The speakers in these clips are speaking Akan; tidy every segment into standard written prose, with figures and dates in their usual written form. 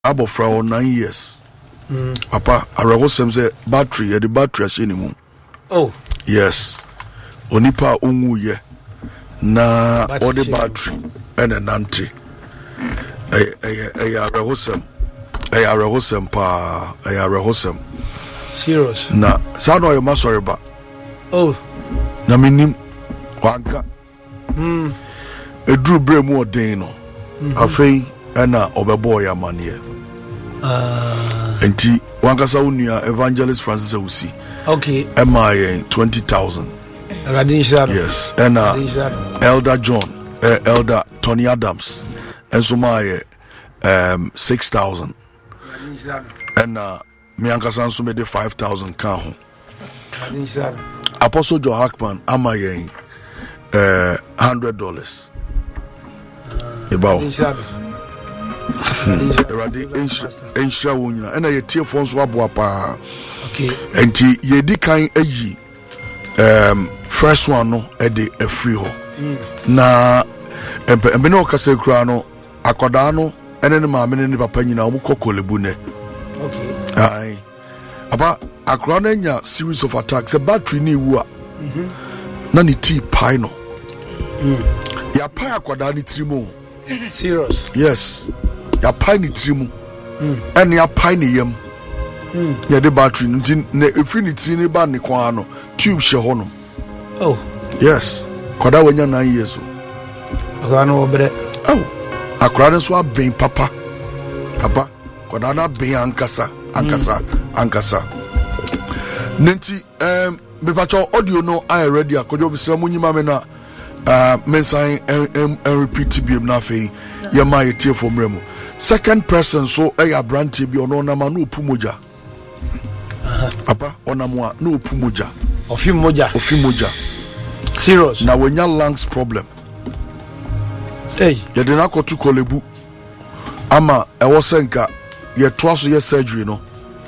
abofra o 9 years. Papa, arehosem say battery, the battery ashinimum. Oh. Yes. Onipa unguye na all the battery and an anti. Arehosem pa, arehosem. Serious. Na sound no you sorry ba. Oh. Na minim wanka. Edru bre mu odin no. Afei na obebo ya mane. Enti wankasa unia Evangelist Francis Awusi. Okay. MI 20,000. Yes. And Elder John, Elder Tony Adams. And so my 6,000. And me ankasa nso me de 5,000 ka ho. Apostle Joe Hackman amaye $100. About Eradi ensha wonyina ena ye tie fo nso aboa pa. Okay. Enti ye di kan ayi first one no e de free ho. Na embe no kasa kura no akoda no ene ne maame ne papa nyina omu kokolebu ne. Okay. Ai. Aba akra no nya series of attacks a battery ni wu a. Na ni tea pie no. Ya pie akoda ni trimo. Serious. Yes. Ya pie ni trimu. And ya pie ni yam. Ya de battery ne infinity ni ba ni kwa no tube she hono. Oh. Yes. Koda wanya 9 years. Akwa no obre. Oh. Akra no so aben papa. Papa. Koda na ben ankasa. Nenti me pacho audio no I ready akojo bisra munyima me na mensan and repeat bi na fe ye ma ye tie for mremu. Second person so ya branch bi ono na ma no pumoja. Papa onamwa no pumoja. Ofi moja. Serious. Na wenya lungs problem. Hey. Ye de na kotu kolebu. Ama ewo senka ye twaso ye surgery no.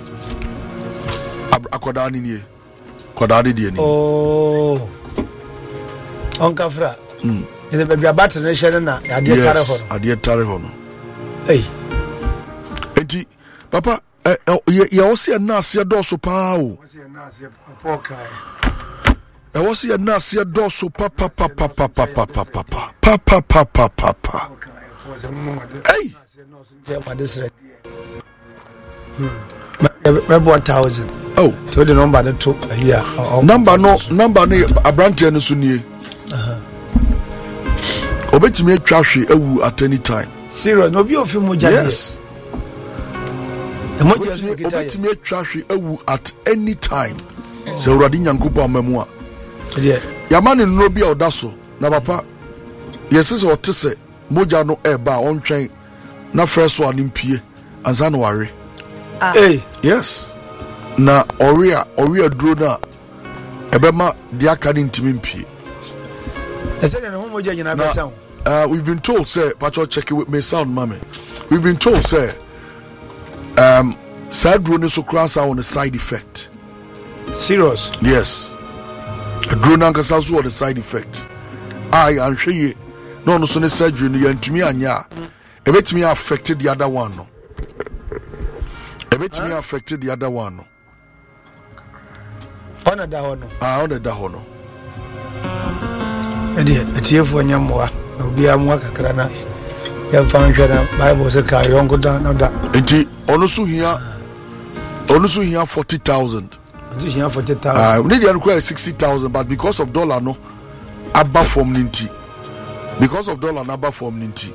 Akoda ni nie. Koda de ni. Oh. Onka fra. Ine be bia battery ne share na ade tare ho no. Ade tare ho no. Hey. Enti papa ye osi na ase doso pa o. Osi na ase poka. Osi na ase doso papa. Hey. Maybe 1,000. Oh. So the number that took here. Number no abrantia no so nie. Obetimi atwa hwe awu at any time. Serious, no be of you moja. Yes. Obetimi atwa hwe awu at any time. Se uradi nyankopo amamu a. Yeah. Yamane no bi odaso na papa. Yes is what say moja no eba ontwen na first one impie anza no ware. Hey. Yes. Na oria duro na ebema dia kani ntimi mpie. We've been told say pacho check it with me sound mommy. We've been told say sad drone so cross on the side effect. Serious? Yes. A drone ankasa so the side effect. I am sure you no so the surgery no yantumi anya. Ebetimi affected the other one no. Ebetimi affected the other one no. On da hono. Edi etiefo nyamwa obi amwa kakra na ya fanhwe na Bible say ka yongo da na da. Enti ono so hia 40,000. Enti hia 40,000. We need to require 60,000 but because of dollar no abba form ninti. Because of dollar na abba form ninti.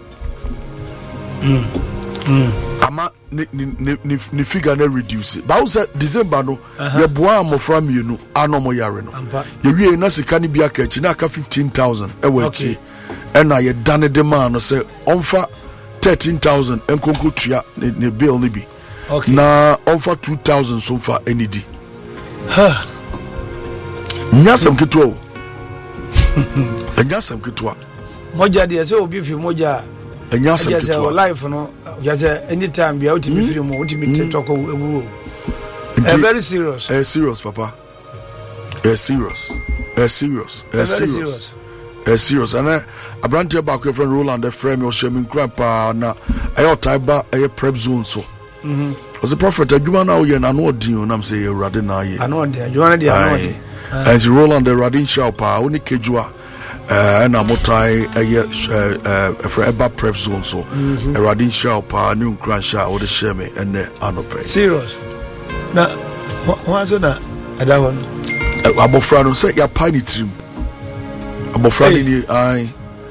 Ama ni figure na reduce it. But also December no ye boa amofra mienu anomo yare no. Ye wie na sika ni bia ka chi na aka 15,000 e wati. E na ye dane de man no say onfa 13,000 enkonko tua ne bill ni bi. Na onfa 2,000 so far enidi. Ha. Nyasam ketwa o. Nyasam ketwa. Moja de say obi fi moja. Nyasam ketwa. Life no just anytime be out me free mo ultimate talk ewu. Very serious. Serious papa. Serious. serious and abrante back friend Roland the frame or shaming grandpa na ayo taiba ayo prep zone so was the prophet adwuma na wo na no odin na say Awurade na ye ano odin adwuma na ano and Roland the Radin Shaupa oni kejua na motai ayo eba prep zone so Radin Shaupa new cransha wo the share me and anope serious na ho na ada hon abofra no say ya pani trim abofra ni ai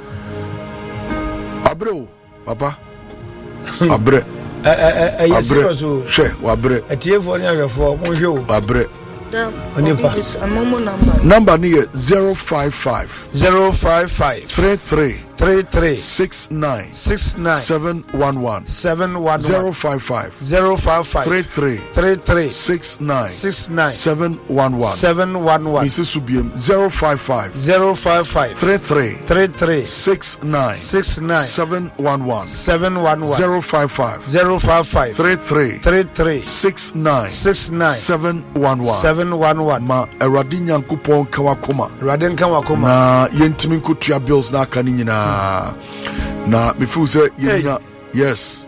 abre papa abre abre she wabre atiefo ni ahwefo mo hwe o abre onipa number ni 055 33 69 711 055 33 69 711 Mrs. Subiem 055 33 69 711 055 33 69 711 ma Awurade Nyankopɔn kawakoma na yentimi nkotua bills na aka ni nyina na me feel say yenya yes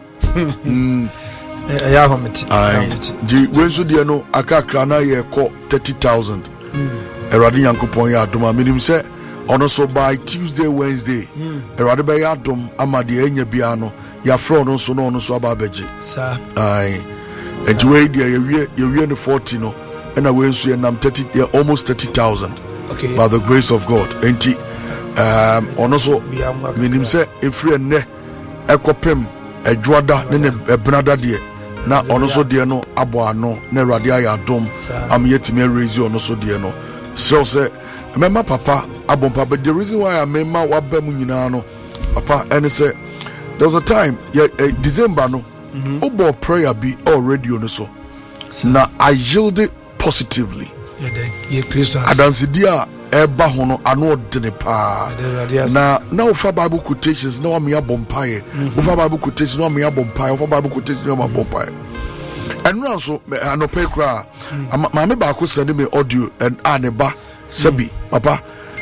ya hometi di wenso de no akakra na ye kɔ 30,000 Awurade Nyankopɔn ya adom aminim sɛ ono so by Tuesday Wednesday Awurade be ya adom ama de enya bia no ya fro no so no so aba abeji sa enti we de ye no 40 no and we so nam 30 almost 30,000 okay by the grace of God enti ono so minim say efre ne ekopem adwoada ne ebenada de na ono so de no abo ano na Awurade ayadom am yetimi raise ono so de no so say mema papa abompa but the reason why I mema waba mu nyina no papa and say there was a time December no obo prayer be already on so na I yielded positively adansidia eba hono ano odene pa na ufa Bible quotations na wame abompaye ufa Bible quotations na wame abompaye ufa Bible quotations na wame abompaye enra so anope kra ma me ba ko send me audio and aneba sabi papa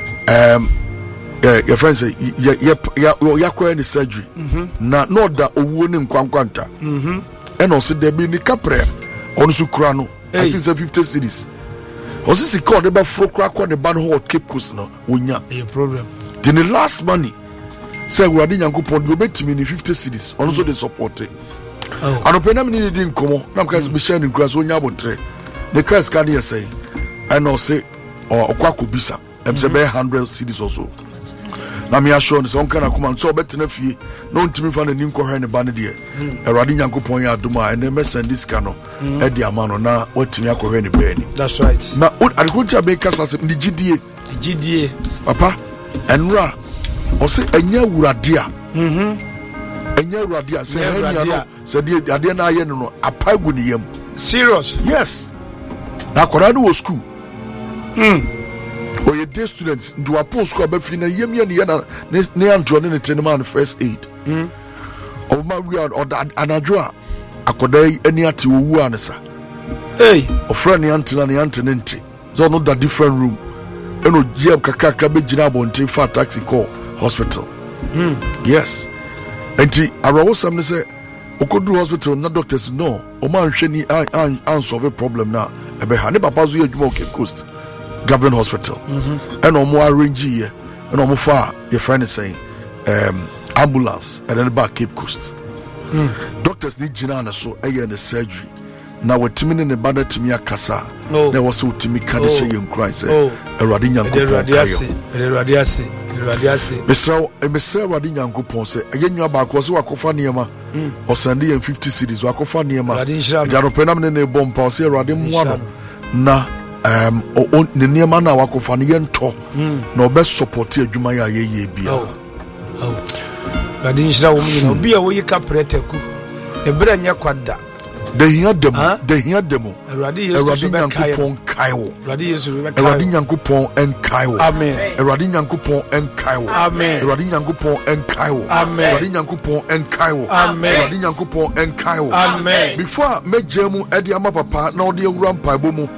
your friend say ya ko any surgery na no da owuo ni nkwankwanta and also there be ni kapre on su kra no I think it's 50 cities. Osisi called about Frokra on the ban hall Cape Coast no wonya a problem. Then the last money say we are doing Yankopon go bet me in 50 cities also they support it. And open am need didn't come now because be sharing grass wonya botre. The class can you say and no say or kwako bisa em say 100 cities also. Na me assure no so kan akoma so bet na fie no ntimi fa na nim ko hwe ne ba ne de Awurade Nyankopon ya adoma ene me send this kano e de amano na watimi akohwe ne ba ni. That's right. Na agriculture be kasa se ndi gidie papa enra o se anya Awurade a anya Awurade a se anya no se de ade na aye no apagu ne yam serious yes na akora no wo school or your day students do a post school about fina yemi ne antro ne tenman first aid of my real or that anadwa akodai any ati owu anesa hey of friend antina ne antenente so no that different room eno gm kakaka be gina bonte fa taxi call hospital yes enti arawo sam ne say okodu hospital na doctors no o man hwe ni an solve problem na ebe ha ne papa zo yedwuma Cape Coast Government Hospital and no more arrange here and no more far your friend is saying ambulance and then back Cape Coast doctors need jina so in the surgery now we're timing in the banner to me akasa there was so timi can say in Christ Awurade Nyankopon Mr. Awurade Nyankopon say again you back was wakofa niema or send in 50 cities wakofa niema they are open am ne bomb say Awurade mu no na ne niema na wakofa ne yento na obe support adwuma ya ye bia Awurade nhyira wo mu obi a wo yika preteku e bra nya kwada de hia demo Awurade Nyankopon kaiwo Awurade Yesu Awurade Nyankopon enkaiwo amen Awurade Nyankopon enkaiwo amen Awurade Nyankopon enkaiwo amen Awurade Nyankopon enkaiwo amen Awurade Nyankopon enkaiwo amen before mejemu edi ama papa na odi ewura mpaibo mu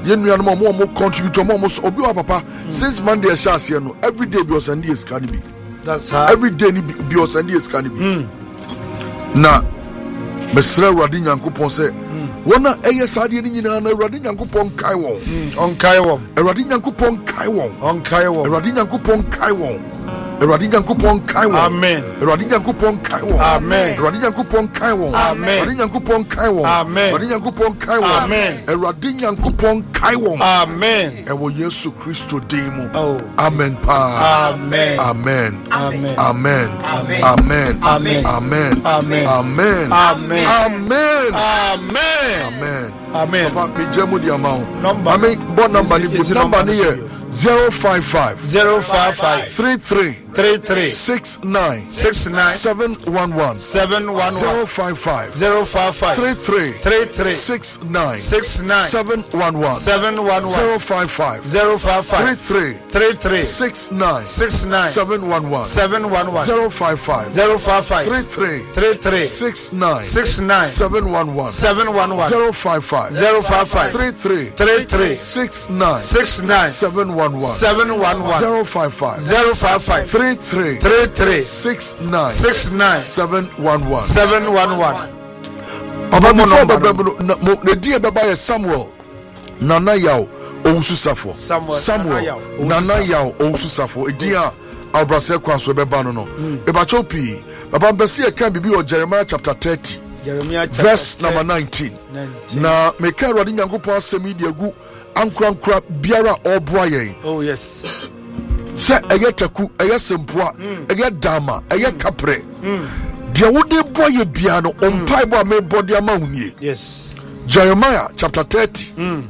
Yen no mo contribute mo so obi wa papa since Monday e sha here no every day be o Sunday is can be. That's how Every day ni be o Sunday is can be. Na mesra Awurade Nyankopɔn sɛ wona ɛyɛ saade ni nyina na Awurade Nyankopɔn kai won. Onkai won. Awurade Nyankopɔn kai won. Onkai won. Awurade Nyankopɔn kai won. Awurade Nyankopɔn kai won. Amen. Awurade Nyankopɔn kai won. Amen. Awurade Nyankopɔn kai won. Amen. Awurade Nyankopɔn kai won. Amen. Awurade Nyankopɔn kai won. Amen. Awurade Nyankopɔn kai won. Amen. Ɛwɔ Yesu Kristo din mu. Oh. Amen pa. Amen. Amen. Amen. Amen. Amen. Amen. Amen. Amen. Amen. Amen. Amen. Amen. Amen. Amen. Amen. Papa, me jemu di amount. Number. I mean, what number ni? Number ni here 055 055 33 33 69 69 711 711 055 055 33 33 69 69 711 711 055 055 33 33 69 69 711 711 055 055 33 33 69 69 711 711 055 055 33 33 69 69 711 711 055 055 33 33 69 69 711 711 Papa before Bible na die baba ye Samuel Nana Yaw Owususafo Samuel Nana Yaw Owususafo edia Abrase kwanso beba no ebacho pi Papa mbese ye kan bibi o Jeremiah chapter 30 verse number 19 na meka Awurade Nyankopɔn asɛm di agu ankrankra biara ɔboa yɛn. Oh yes. Sɛ ɛyɛ taku ɛyɛ sempoa ɛyɛ dama ɛyɛ kapre deɛ wode bɔ yɛ bia no ɔmpaebɔ a mebɔ de ama wo nie. Yes. Jeremiah chapter 30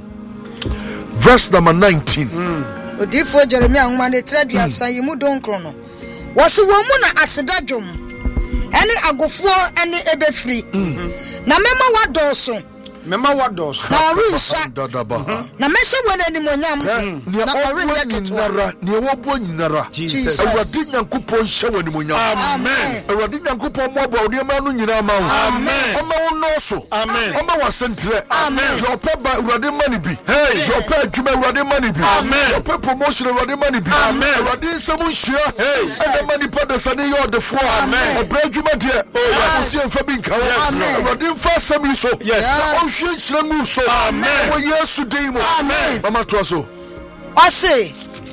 verse number 19 Odifo Jeremiah nwoma ne traduasa yi mu donkro no wɔse wɔn mu na aseda dwom ɛne agofoɔ ɛne ebefiri na mema wadɔɔso Mema wados. na ɔrensa na mɛhyɛ wɔn animonyam na ɔrenyɛ ketewa ne wɔbɔ nyinara Jesus. Awurade Nyankopɔn hyɛ wɔ animonyam. Amen. Awurade Nyankopɔn mɔbɔ wo nneɛma no nyinaa ma wo. Amen. Ɔma wo nɔɔso. Amen. Ɔma wo asenterɛ. Amen. Deɛ ɔpɛ ba Awurade ma ne bi. Hey. Deɛ ɔpɛ adwuma Awurade ma ne bi. Amen. Deɛ ɔpɛ promotion Awurade ma ne bi. Amen. Awurade nsɛm nhyia. Hey. Ɛna ma nipa dasa ne yɛ ɔdefoɔ. Amen. Ɔbrɛ adwuma deɛ. Ɔsi mfa bi nka wo. Yes. Awurade mfa asɛm yi so. Yes. Ɔnhwie nhyira ngu so. Amen. Wɔ Yesu din mu. Amen. Mama toa so. ɔse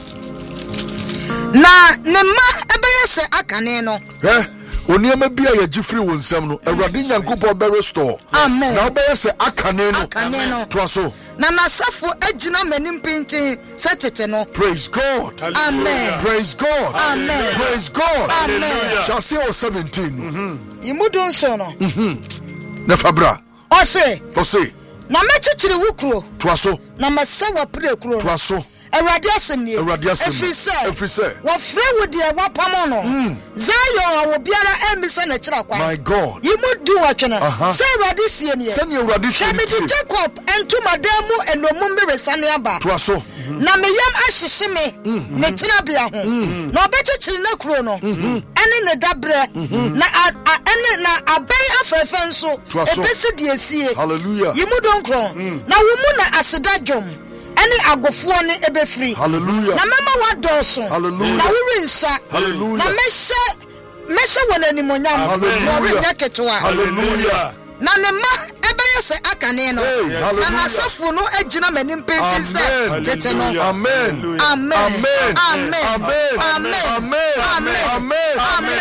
na ne mma ɛbɛyɛ sɛ akane no Oniema bia ye jifri wo nsɛm no Awurade Nyankopɔn bɛ restore. Amen. Na obɛyɛ sɛ akane no. toa so. na nasafo agyina m'anim pintin sɛ tete no. Praise God. Amen. Praise God. Amen. Praise God. Amen. Shall see 17. Imudu nso no Na fabra. ɔse na mɛkyekyere wo kuro Toa so. na mɛsɛ wapere kuro Toa so. Awurade asɛm nie. Ɛfiri sɛ. Wɔfrɛ wo deɛ wɔapam no. Zion a wo biara ɛmmisa n'akyira kwan. My God. Yimu du wɔtwe no. Sɛ Awurade sie nie. Sɛnea Awurade sie nie. Sɛ mede Jacob ntomadan mu enomum beresane aba. Toa so. Na me yam ahyehye me ne tenabea ho. Na ɔbɛkyekyere ne kuro no. Ɛne ne dabrɛ. Na ɛne na aban afɛɛfɛ nso. Ɛbɛsi deɛ sie. Hallelujah. Yimu donkron. Na wo mu na aseda dwom. Any agofuo ne ebefri. Hallelujah. Na mama wadɔɔso. Hallelujah. Na worensa. Hallelujah. Na mehyɛ wɔn animonyam. Hallelujah. Na ɔrenyɛ ketewa. Hallelujah. Na ne ma ɛbɛyɛ sɛ akane no. Na n'asafo no agyina m'anim penti sɛ tete no. Amen. Amen. Amen. Amen. Amen. Amen. Amen. Amen. Amen. Amen.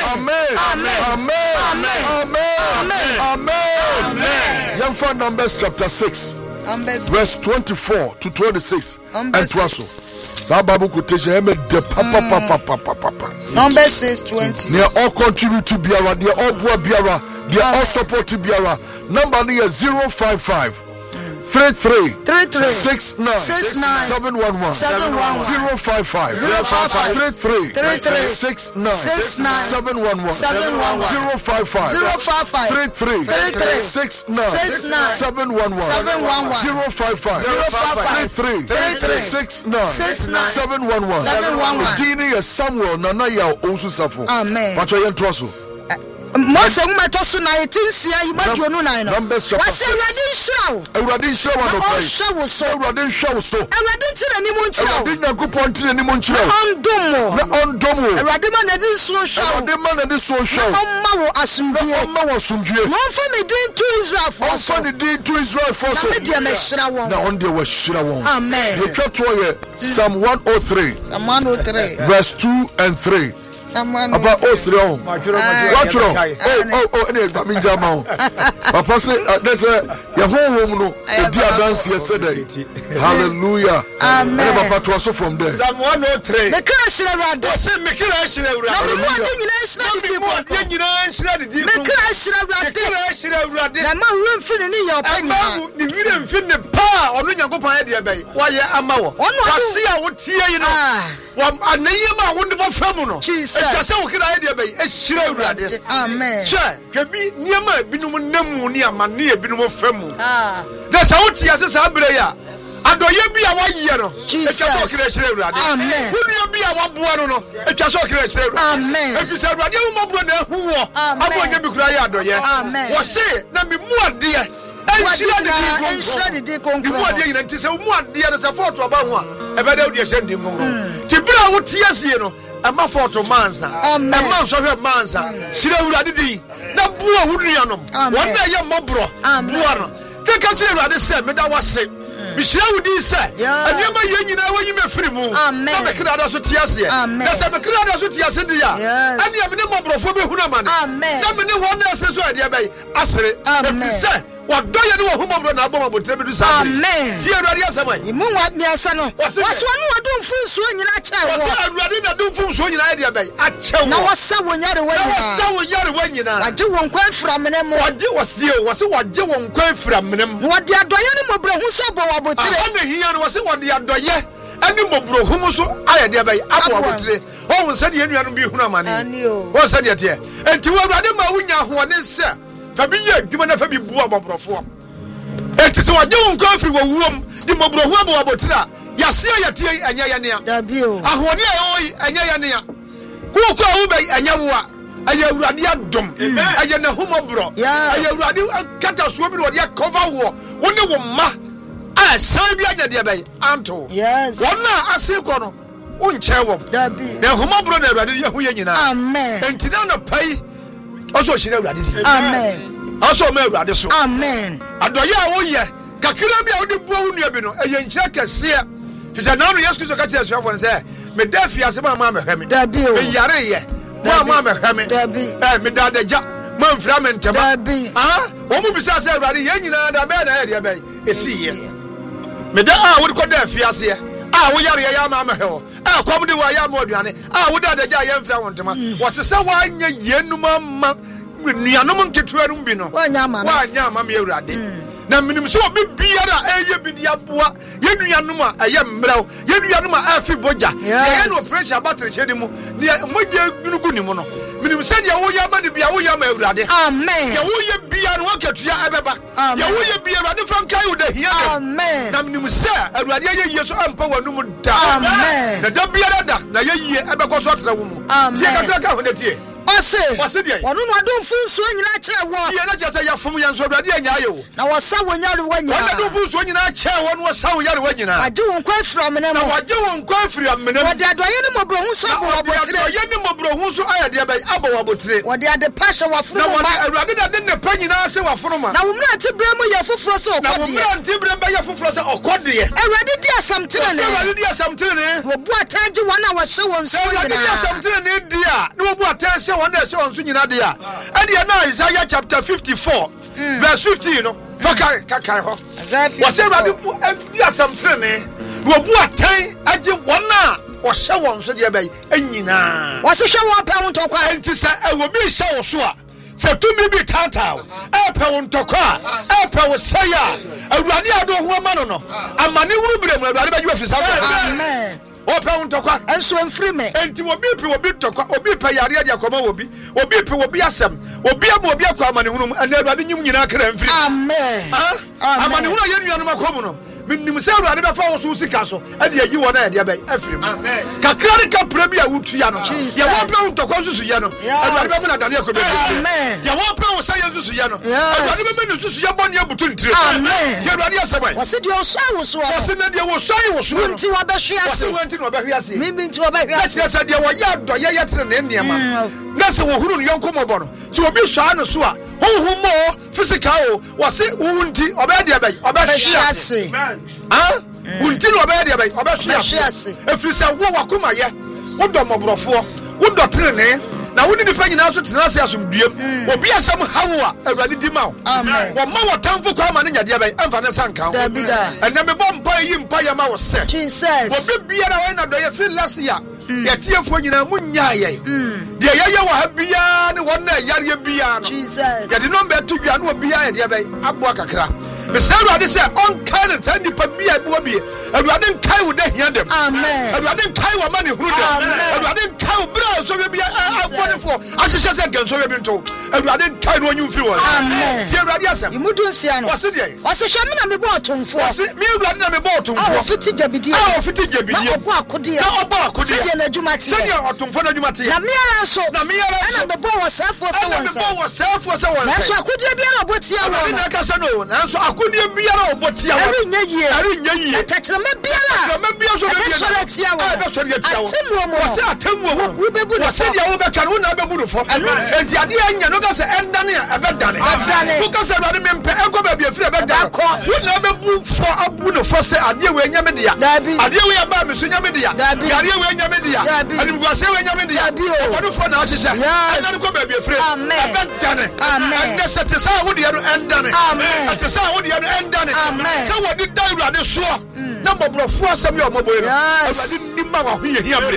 Amen. Amen. Yamfa Numbers chapter 6. Verse 24 to 26 and 12. So Bible quotation de papa. Number 6:20. They all contribute to Biara, they all boy Biara, they all support to Biara. Number near 055 33 69 711 055 33 69 711 055 33 69 711 055 33 69 711 Dini Samuel Nana Yaw Owususafo. Amen. Pacho yen toaso. Mose umatoso na 18 imajo no nine no. Wase Awurade nhyira wo no pray. Awurade nhyira wo so. Awurade tire ni mu nkyira wo. Awurade Nyankopɔn tire ni mu nkyira wo. Ondomo. Awurade ma na di so hwa wo. Awurade ma na di so hwa wo. Omma wo asumdie. No fa me din to Israel for so. No fa me din to Israel for so. Na me dia me hyira wo. Na on dia wo hyira wo. Amen. Ye twato ye Psalm 103. Psalm 103 verse 2 and 3. About Osrio. Oh, any Baminja Mount. Papa said, there's a home, no, a dear dance yesterday. Hallelujah. Amen. Papa to also from there. Psalm 103. The crash around us. The crash around Amen. Sure, can be near my binum near mania binum femu. That's how it is a breya. And do you be a 1 year? Jesus. Amen. Will you be a 1 buono? It's just okay. Amen. If you say, I want to be crying. Amen. Was say, let me more dear. And she had the day as a photo about one. A better dear sending. Tibra would tears, you know. A photo mansa. A month of her mansa. She would have the Nabua Woodianum. 1 day, your mobro. Buono. The country rather said, but I was sick. Michelle would say, and you may you may free move. Amen. I'm a crowd of Tiasia. Yes, I'm a crowd of Tiasia. And you have no more for Hunaman. Amen. Not many one else is right, I say, Amen. What do you do? Whom I'm about to tell you? Amen. Dear Radiasa, you move at me as son. What's one who don't fool swing in a child? I'm ready to do fool swing in idea. I tell you, what's someone you're away. Someone you're away. I do one quite from them. What do was dear was what you won't quite from them. What the Adoyanimo bro who saw about here was what the Adoya. And the Mobro whom so I had by Apple. Oh, said you and be Hunamani. What said you here? And to what Radima who is, sir. Fabiye dwuma na fabi bua bobrofo etito waje won kwa afri wo wom di mobrohu abo abotira yase ayate anya ya ne dabio ahode ayi anya ya ne ku ku awu bai anya wo a aye awurade adom aye na humobro aye awurade kata so bi wode cover wo woni wo ma a san bi anya de bai anto yes wona asiko no unche wo dabio na humobro na awurade ye hu ye nyina amen entina na pai also she awurade amen also me awurade so amen adoye a wo ye kakira bia wo de buo wo nua bi no eye nkyira kese fi se na no yesu kristo ka tire suafo ne se me da fi ase ma me hweme dabio me yare ye ma me hweme me da daja ma mfra me nteba wo mu bisa se awurade ye nyina da be na ye de be esi ye me da a wo de ko da fi ase ye wo yare ya ma me hewo kom de wa ya ma oduane wo da daja ye mfra wontema wo se se wa anya yenuma ma nuanom nketuarum bi no wanya ama me awurade na minim so obi biara eye bidia boa ye nuanom a eye mbraw ye nuanom a afi boja ye no pressure battery chedi mu ne moje binugu ni mu no minim se dia wo ya ba de bia wo ya ma awurade amen ye wo ye bia no waketua ebeba ye wo ye bia awurade from kai wo da hia amen na minim se awurade ye yesu ampa wanum da amen na da biara da na ye yie ebekọ so tra wo mu tie ka ho de tie Ose dia onu no adom fu nsuo nyina kire wo ye na jese ya fom yan so awurade anya ayo na wasa wonyare wanyina wona adom fu nsuo nyina kire wo no wasa wonyare wanyina waje won kwa afiri amene na waje won kwa afiri amene wode adoye ne mobro hu so abo wabotire adoye ne mobro hu so ayade bai abo wabotire wode ade pasha waforo ma na awurade da de ne pa nyina se waforo ma na wumra tibre mu ye foforo so okode na wumra tibre ba ye foforo so okode awurade di asamtire ne awurade di asamtire ne wo bu ataje wana wa hye won so nyina awurade di asamtire ne dia ne wo bu ataje wana hye won so nyina dia and now Isaiah chapter 54 verse 15 no kai ho what say awurade bu di asamtire ne wo bu atan age wana wo hye won so dia bai anyina wo se hwe wo pa won to kwa enti se wo bi hye wo so a se tu mi bi tata pa won to kwa pa wo saya awurade ado ho ma no no amane wuru bire mu awurade ba ju afisa amen opa untokwa enso mfiri me enti obi tokwa obi pa yare dia koma obi obi asem obi aba obi akwa amane hunu ana awurade nyim nyina kra mfiri amen amane hunu ye nuanu makomu no minim sɛ awurade bɛfa wo so sika so ɛde ayi wɔ na ɛde bɛyɛ afiri mu kakra ne kapra bi a wotua no yɛ wɔpɛ wo ntɔkwa nsusu yɛ no awurade bɛbɛ na dadeɛ kɔ bɛbɛ yɛ wɔpɛ wo sɛ yɛ nsusu yɛ no awurade bɛbɛ ne nsusu yɛ bɔ ne abutu ntire ti awurade asɛ bɛ wɔse deɛ ɔsɔe wo so wɔse ne deɛ wɔsɔe wo so no nti wɔbɛhwe ase wɔse wɔnti na wɔbɛhwe ase mimi nti wɔbɛhwe ase kyerɛ sɛ deɛ wɔyɛ adɔyɛ yɛ tere ne nneɛma na sɛ wɔhuru no yɔnko mɔbɔ no nti obi sɔa no so a honhom o physical o wɔse wo nti ɔbɛyɛ deɛ bɛyɛ ɔbɛhwe ase wunti na ɔbɛyɛ deɛ bɛyɛ ɔbɛhwe ase ɛfiri sɛ wo wakoma yɛ wodɔ mmɔborɔfoɔ wodɔ tenenee na wone nipa nyinaa so tena ase asomduam obi asɛm hawo a awurade di ma wo wɔma wɔtamfo kwa ma ne nyadeɛ bɛyɛ ɛmfa ne sa nka wo ɛnɛ mebɔ mpa yi mpa yɛ ma wo sɛ obi biara wɔyɛ na dɔyɛ firi last year yɛtiefoɔ nyinaa mu nyaa yɛn deɛ yɛyɛ wɔ ha biara ne wɔn na ɛyareɛ biara no yɛde nɔmba ɛto dwa ne wɔ biara yɛdeɛ bɛyɛ aboa kakra mesɛ awurade sɛ ɔnkae ne saa nnipa bi a ɛboa bie awurade nkae wo da hia dɛm awurade nkae wɔ ma ne hunu dɛm awurade nkae wo berɛ a nsɔhwɛ bi abɔnefoɔ ahyehyɛ sɛ nka nsɔhwɛ bi nto awurade nkae no ɔnyi mfiri wɔ nti awurade asɛm imudu nsia no wɔse deɛ wɔse hwɛ me na mebɔ ɔtomfoɔ wɔse me awurade na mebɔ ɔtomfoɔ ɔfiti gyabidie na ɔbɔ akodeɛ sɛdeɛ n'adwuma teɛ sɛdeɛ ɔtomfoɔ n'adwuma teɛ na meara nso ɛna mebɔ wɔ sɛefoɔ sɛ wɔn nsɛ nanso akodeɛ biara ɔbɔ tia wɔ no ɛkasa no nanso akodeɛ biara ɔbɔ tia wɔ ɛrenyɛ yie ɛtɛkyerɛma biara ɛbɛsɔre atia wɔ atemmuo mu wobɛbu no wɔse deɛ wobɛka no wo na bɛbu no fɔ enti adeɛ ɛnyɛ no ka sɛ ɛndane a ɛbɛdane woka sɛ awurade mempɛ ɛnkɔ baabi afiri ɛbɛdane wo na bɛbu fɔ abu no fɔ sɛ adeɛ wei nyame dea adeɛ wei ɛbaa me so nyame dea yareɛ wei nyame dea animguaseɛ wei nyame dea ɔfɔnofoɔ na ahyehyɛ ɛnane kɔ baabi afiri ɛbɛdane ɛnɛ sɛ te sɛ a wodeɛ no ɛndane ɛte sɛ a wodeɛ no ɛndane sɛ wɔde da awurade soɔ na mmɔborɔfoɔ asɛm yɛ ɔmɔbɔe no awurade nni ma waho yɛhia bere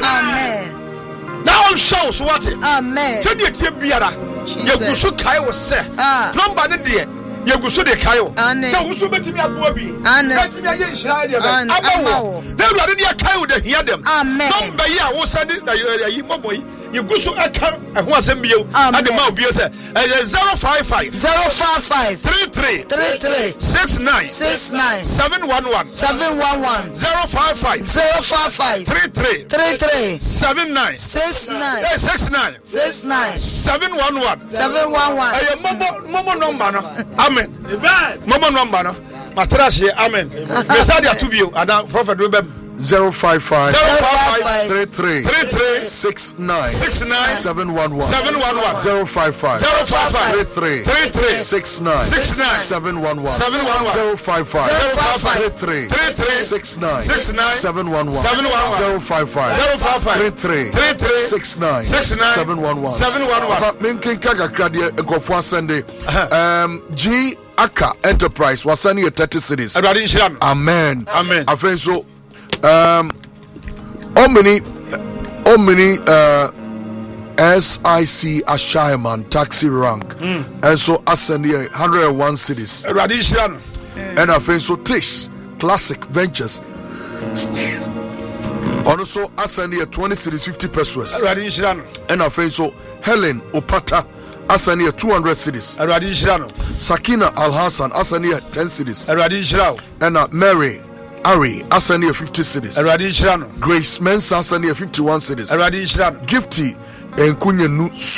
na ɔnhyɛ wo so wate sɛdeɛ tie biara yɛgu so kae wo sɛ nɔmba ne deɛ yɛgu so de kae wo sɛ wo so bɛtumi aboa bi bɛtumi ayɛ nhyira deɛ ama wo na awurade deɛ kae wo da hia dɛm nɔmba yi a wo sɛ de ayi mmɔbɔ yi yɛgu so ɛka ɛho asɛm bio ade ma wo bio sɛ ɛyɛ 055 33 69 711 055 33 79 711 ɛyɛ mɔmɔ nɔmba no amen mɔmɔ nɔmba no matera hyeɛ amen mɛsa de ato bio ada prophet wobɛm 055 33 69 711 055 33 69 711 055 33 69 711 055 33 69 711 menkenka kakra deɛ nkɔfoɔ asɛnde G Aka Enterprise wasane yɛ 30 cities amen afei so omni SIC Ashaiman taxi rank and so ascend 101 cities and I think so Tish Classic Ventures also ascend 20 cities 50 pesos and I think so Helen Opata ascend 200 cities Sakina Al Hassan ascend 10 cities and Mary Ari asani 50 cities. Grace Mensa asani 51 cities. Gifty Enkune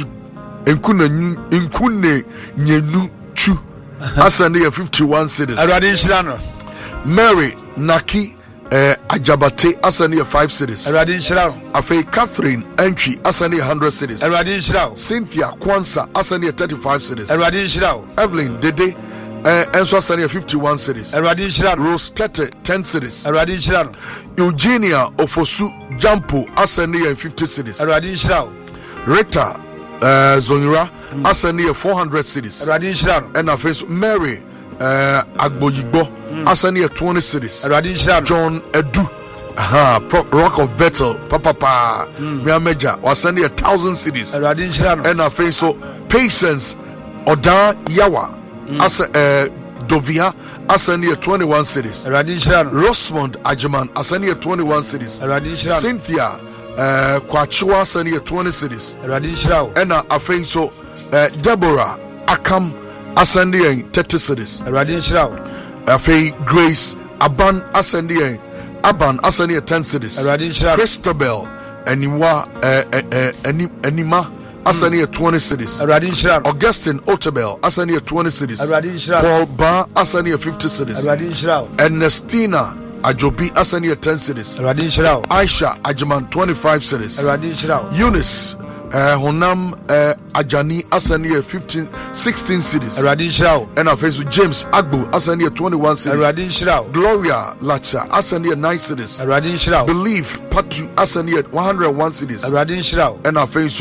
Nyenu Chu asani 51 cities. Mary Naki Ajabate asani 5 cities. Afei Catherine Entry asani 100 cities. Cynthia Kwanza asani 35 cities. Evelyn Dede Enso asani 51 cities. Rose Tete 10 cities. Eugenia Ofosu Jampo asani 50 cities. Rita Zonira asani 400 cities. And afei Mary Agboyigbo asani 20 cities. John Edu Rock of Bethel Papa Miameja wasani 1,000 cities. And afei so Patience Oda Yawa Dovia asani 21 cities. Rosamond Ajiman asani 21 cities. Cynthia Kwachua asani 20 cities. And afei so Deborah Akam asani 30 cities. Afei Grace Aban asani 10 cities. Christabel Anima asani 20 cities. Augustine Otabel asani 20 cities. Paul Ba asani 50 cities. Ernestina Ajobi asani 10 cities. Aisha Ajaman 25 cities. Eunice Honam Ajani asani 16 cities. And our face James Agbo asani 21 cities. Gloria Lacha asani 9 cities. Believe Patu asani 101 cities. And our face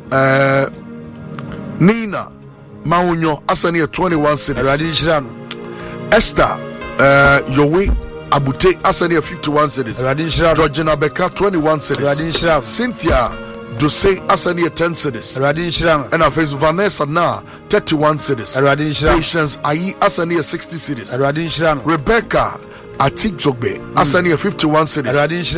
Nina Maunyo asani 21 cities. Esther Yowe Abute asani 51 cities. Georgina Becca 21 cities. Cynthia Jose asani 10 cities. And our face Vanessa Na 31 cities. Patience Ayi asani 60 cities. Rebecca Atikzogbe asani 51 cities.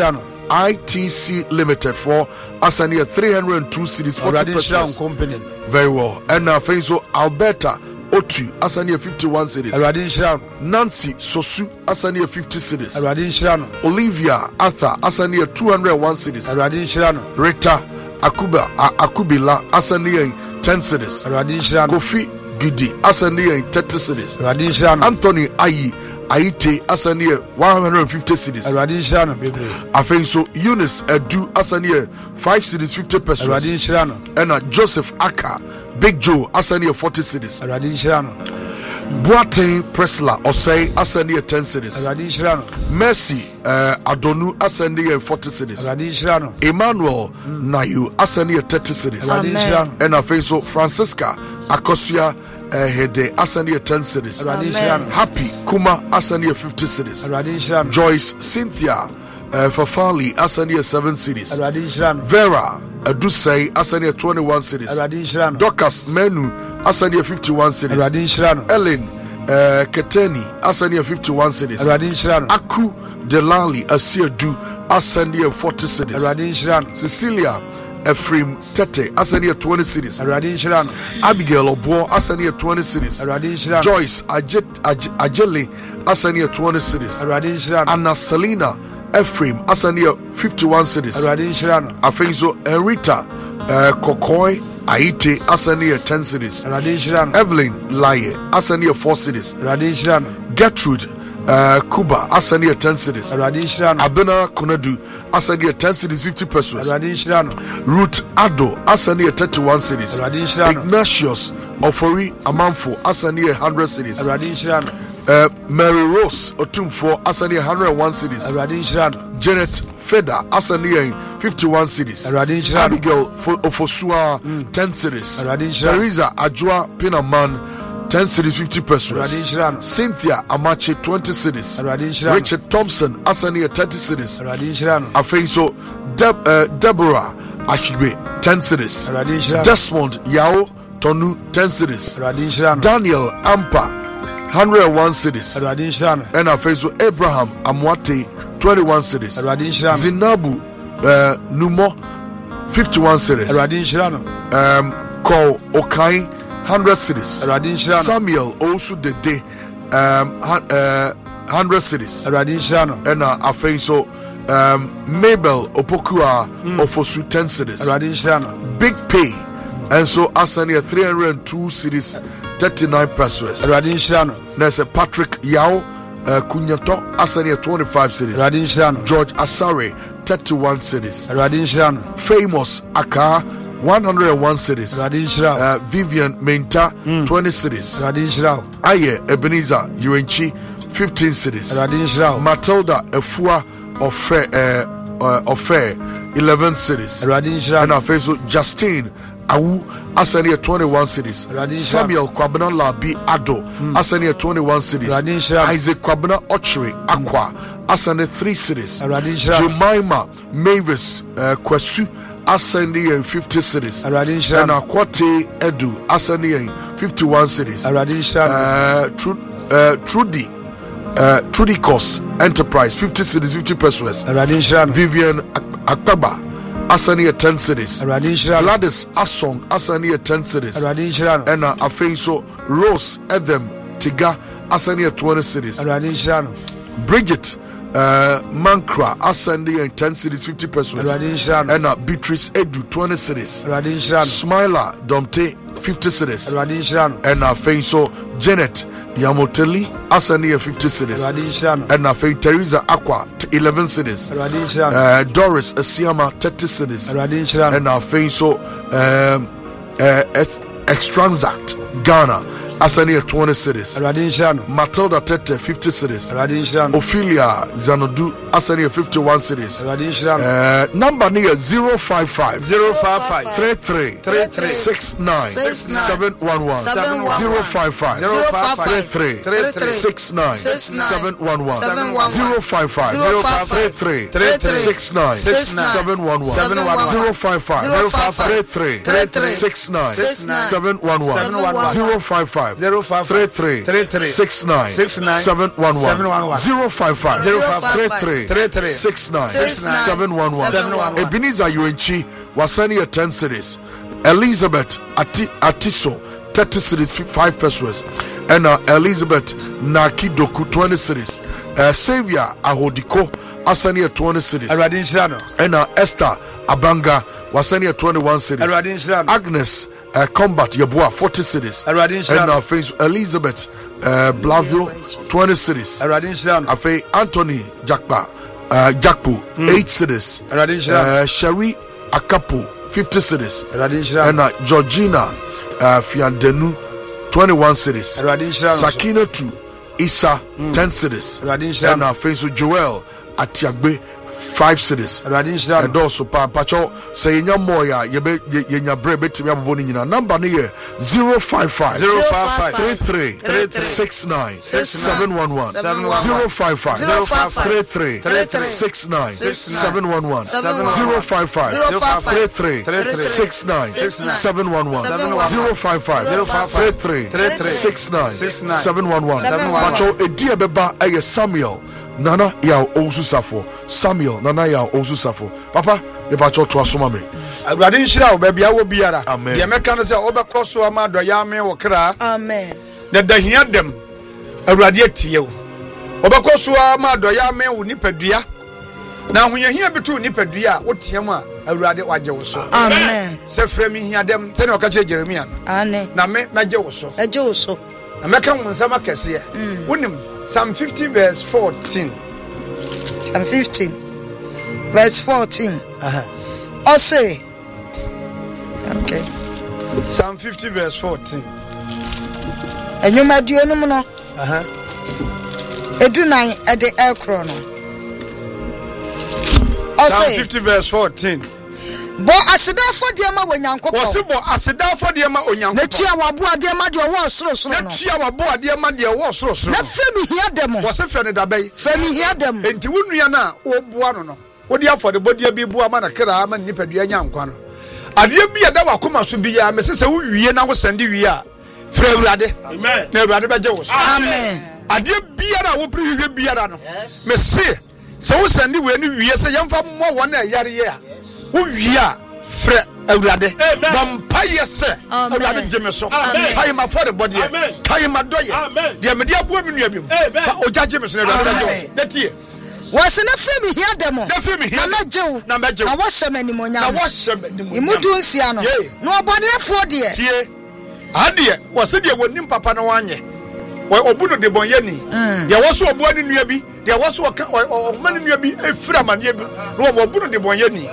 ITC Limited for asani 302 cities, 40%. Very well. And our face Alberta Otu asani 51 cities. Nancy Sosu asani 50 cities. Olivia Arthur asani 201 cities. Rita Akubila asani 10 cities. Kofi Gidi asani 30 cities. Anthony Aite asani 150 cities. Afenso Eunice Edu asani 5 cities, 50%. And Joseph Aka Big Joe asani 40 cities. Boateng Presla Osei asani 10 cities. Mercy Adonu asani 40 cities. Emmanuel Nayu asani 30 cities. And Afenso Francisca Akosia Hede asani 10 cities. Happy Kuma asani 50 cities. Joyce Cynthia Fafali asani 7 cities. Vera Adusei asani 21 cities. Dorcas Menu asani 51 cities. Ellen Keteni asani 51 cities. Aku Delali Asiedu asani 40 cities. Cecilia Ephraim Tete asani 20 cities. Abigail Obo asani 20 cities. Joyce Ajele asani 20 cities. Anna Selina Ephraim asani 51 cities. Afenzo Enrita Kokoi Aite asani 10 cities. Evelyn Laye asani 4 cities. Gertrude Kuba asani 10 cities. Abena Kunadu asani 10 cities, 50%. Ruth Ado asani 31 cities. Ignatius Ofori Amanfo asani 100 cities. Mary Rose Otumfo asani 101 cities. Janet Feda asani 51 cities. Abigail Ofosua 10 cities. Teresa Ajua Pinaman 10 cities, 50%. Cynthia Amache 20 cities. Richard Thompson asani 30 cities. Afenso Deborah Ashibe 10 cities. Desmond Yao Tonu 10 cities. Daniel Ampa 101 cities. And Afenso Abraham Amwate 21 cities. Zinabu Numo 51 cities. Ko Okai 100 cities. Samuel also the day 100 cities. And Afenso Mabel Opokua Ofosu 10 cities. Big Pay and so Asania 302 cities, 39%. There's a Patrick Yao Kunyato Asania 25 cities. George Asare 31 cities. Famous Aka 101 cities. Vivian Menta 20 cities. Aye Ebenezer Urenchi 15 cities. Matilda Efua Ofe 11 cities. And Afeso Justine Awu Asania 21 cities. Samuel Kwabena Labi Ado Asania 21 cities. Isaac Kwabena Ochre Aqua Asania 3 cities. Jemima Mavis Kwesu Asani 50 cities. And Akwate Edu Asani 51 cities. Trudicos Enterprise 50 cities, 50%. Vivian Akaba Asani 10 cities. Gladys Asong Asani 10 cities. And Afenso Rose Edem Tiga Asani 20 cities. Bridget Mankra ascending in 10 cities 50 pesos. And Beatrice Edu 20 cities. Smiler Domte 50 cities. And Feinso Janet Yamoteli ascending in 50 cities. And Teresa Aqua 11 cities. Doris Asiama 30 cities. And Feinso Extransact Ghana Asania 20 cities. Matilda Tete 50 cities. Ophelia Zanodu Asania 51 cities. Number near 055 33 69 711 055 33 69 711 055 33 69 711 055 33 69 711 055 33 69 711 055 33 69 711 Ebenezer Yuenchi Wasani 10 cities. Elizabeth Atiso 30 cities 5 pesos. And Elizabeth Nakidoku 20 cities. Savior Ahodiko Asani 20 cities. And Esther Abanga Wasani 21 cities. Agnes Combat Yabua 40 cities. And Elizabeth Blavio 20 cities. Anthony Jakpo 8 cities. Sherry Akapo 50 cities. And Georgina Fiandenu 21 cities. Sakina 2 Isa 10 cities. And Joel Atiagbe 5 cities. And also Pacho say Yamoya Yenya Brebe to Yabonina. Number near 055 33 69 711 055 33 69 711 055 33 69 711 055 33 69 711 Pacho Edia Beba Aya Samuel Nana ya Osusafo Samuel Nana ya Osusafo Papa the pacho to asoma me Awurade nhyira wo bia wo biara ye meka no se obekroso amado ya me wo kra amen na dahia dem Awurade atie wo obekroso amado ya me wo nipadua na ahoyahia bitu nipadua wo tiam a Awurade waje wo so amen se fremi hia dem tene o ka che Jeremia amen na me naje wo so eje wo so na meka wo nsama kese wonim Psalm 50 verse 14. Psalm 15 verse 14. Or say, okay. Psalm 50 verse 14. And you might do no more. Edunai at the air chrono. Psalm 50 verse 14. Bo aseda for diama wenyankopɔ. Wo se bo aseda for diama onyankopɔ. Na tia wabo adiama de wo sorosoro no. Na tia wabo adiama de wo sorosoro. Na femi hia dem. Wo se fe ne dabai. Femi hia dem. Enti wonua na wo boa no no. Wo dia for de bodia bi boa ma na kra ma nipadua nyankwa no. Ade bi ya da wakoma so bi ya me se wo wie na wo sende wie a. Fra Awurade. Amen. Na Awurade beje wo so. Amen. Ade bi ya na wo priwe bi ya no. Me se wo sende we ni wie se yemfa mo wo na yare ye a. Uwia fre Awurade bampaye se Awurade jeme so kai ma for the body kai ma doye de me dia bo mi nua bi fa oja jeme so Awurade na tie wase na fremi hia demo na majew na wo hyemani monya na wo hyemani monya imudu nsia no na obonefo de tie ade wase de wonim papa no wanye obuno de bonyani de wo so obo ani nua bi de wo so o mani nua bi efira mane bi na obuno de bonyani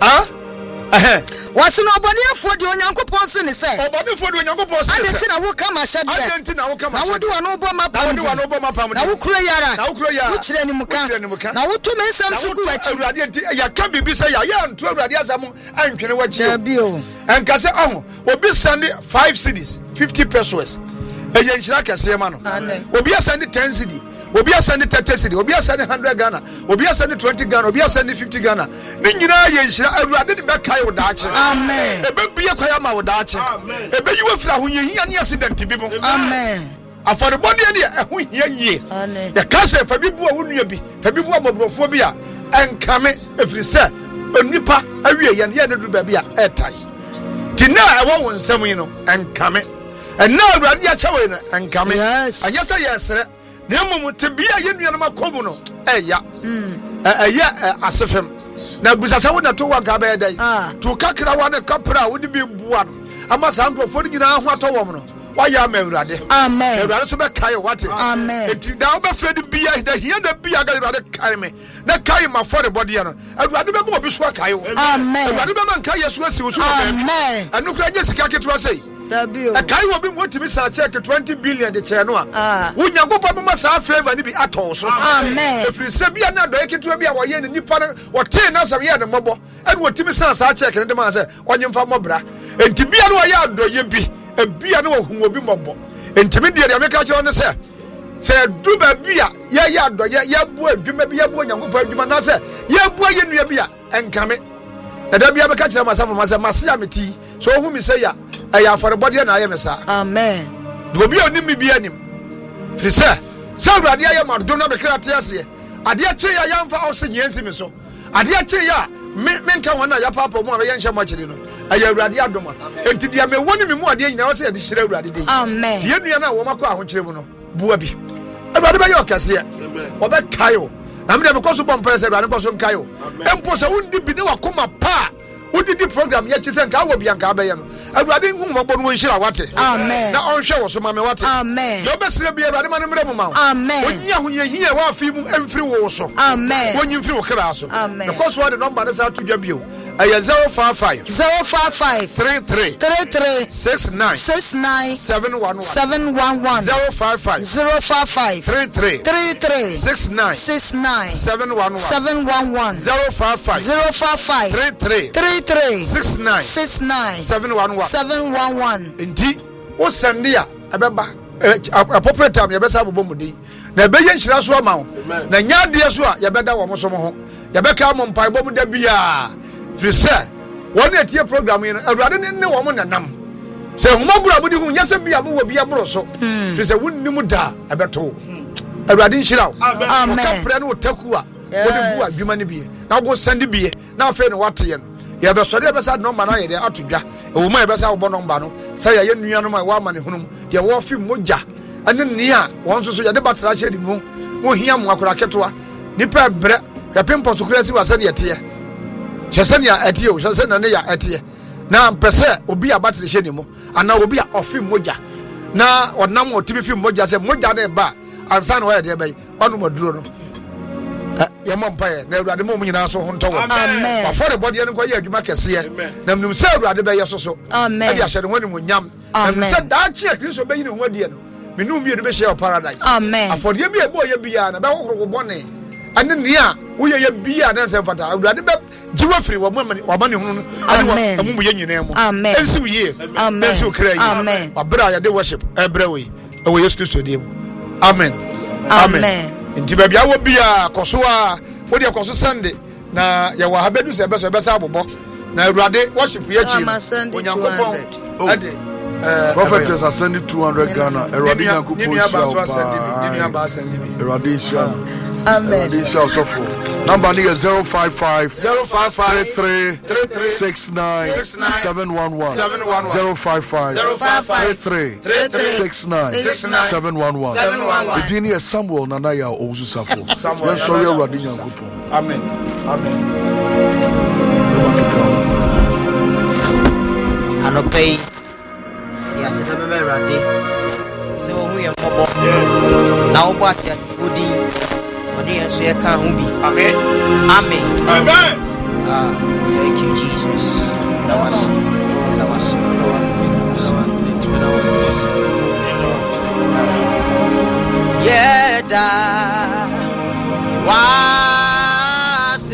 wase no obonefo de onyankopon se ne se obonefo de onyankopon se adenti na wo kama hyade adenti na wo kama na wo de wano bo mapam na wo kuro yara wo kire ni muka na wo to me nsam so ku wachi Awurade enti ya ka bibi se ya nto Awurade azam antwene wachi enka se obi send 5 cities 50 pesos eye nhyira kase ma no obi send 10 cities obi send 30 cities obi send 100 Ghana obi send 20 Ghana obi send 50 Ghana ni nyina ye nhyira Awurade de be kai wo daache amen ebe bie kwaya ma wo daache ebe yiwe fira ho yehia ne accident bi bo amen afore body de ho hia yie ya ka se fa bi bu a wo nua bi fa bi bu a mobrofo bi a enkame efiri se onipa awie ye ne du ba bi a etai tina ewo wonsam yi no enkame and now Awurade a chewe no enkame ayesa yesere na mmom te bia ye nua no makomu no eya eya asefem na busasa wo na to wa ga ba dai to kakra wa na kapra wo de bi bua no ama sa nkrofo ni nyina ho atowom no wa ya ma Awurade amen Awurade so be kai what amen enti da wo be fredi bia da hia da bia ga Awurade kai me na kai ma for the body no Awurade be mo obi so kai wo amen Awurade be man kai Yesu asi wo so amen anu kra je sika ketwa sei kai wo bi mo timi sa check 20 billion de che no a wo nyankopɔ be ma sa favor ni bi atɔ so amen efiri se bia na do eketwa bi a wo ye ni nipa wo te na sa ye de mɔbɔ anu wo timi sa check ne de ma se onyemfa mɔbra enti bia no ya do ye bi ebia no hu obi mɔbɔ enti me de ameka che on se du ba bia ya do ya bu adwuma bi ya bu nyankopɔ adwuma na se ya bu ye nua bia enkame na da bia beka che ma sa ma se masia meti so hu mi se ya aya for body na aye mesa amen do bi oni mi bi anim fi se Awurade aye ma do na be kra te ase ade ache ya yamfa osigye nsi mi so ade ache ya menka wona ya papa mu abe yenhye machiri no aya Awurade adoma enti dia me woni mi mu ade nyina wo se de hyira Awurade de amen tie nua na wo makɔ ahokyere mu no bua bi Awurade be yo kase wo be kayo na me de because so bompa se Awurade because so kayo empo se wundi bi ne wakoma pa udidi program ye chise nka wo bia nka abeya no Awurade hu mɔbɔ no nhira wate amen na ɔnhwɛ wo so ma me wate amen na obesire bia Awurade ma no mrɛ mu ma amen onyia ho ye hia wa afi mu emfiri wo so amen onyi mfiri wo kra so amen because what the number is out to dwa bio aya 055 33 69 711 055 33 69 711 055 33 69 711 Indeed, o Sandia, abeba, appropriate time, Yabesa Bomudi. Na be yenhyira so ama wo na nya de so a yebeda wo mo so mo ho yebeka mo mpai bom da bia fi se won etie program yi Awurade ne wo mo nanam se humagura budi hu nyase bia mo wo bia bro so fi se wonnim da abeto Awurade nhyira wo amen ka pre no taku a wo de bu adwuma ne bie na wo send bie na afa ne wate ye no ya be so de be sa number na ye de atodwa e wo ma ye be sa wo number no say ye nua no ma wa ma ne hunum de wo fi moja ane ni a won so ye de batra hye di mu wo hia mo akora ketoa nipa bre ya pimpo so kura si wa se de ete ye se ne ya ete o se ne ya ete ye na mpese obi a batra hye ni mu ana obi a ofi moja na onam otibi fi moja se moja na ba ansa na wa ye de ba onu maduro no ya mompaye na Awurade mo nyina so honto wo amen for the body en ko ye adwuma kese na mnum se Awurade be ye so amen e dia hye ne woni mo nyam na se da chi Kristo be yi ne ho die no menum bi de be share paradise amen afode bi e bo ye bia na be hohoro bone ane nia wo ye bia na se fata Awurade be jiwa firi wo ma ne hu ane wo mo ye nyina mo ensi wo ye amen ensi wo kra yi amen abra ya de worship ebra we e wo Yesu Kristo die mo amen amen nti bia wo bia koso a wo de koso Sunday na ya wa habedu se be sa abobo na Awurade worship ye chi onyankopon ade prophetess are sending 200 Ghana Awurade nyankopon Awurade sha amen Awurade sha sofo number ni 055 33 69 711 055 33 69 711 Edini e Samuel Nanaya Ozu Safo when sorry Awurade nyankopon amen amen anopei ya se na bebe Awurade se wo hu ye mobo na wo bo ati asifodi odi enso ye ka hu bi amen amen amen thank you Jesus yeah da was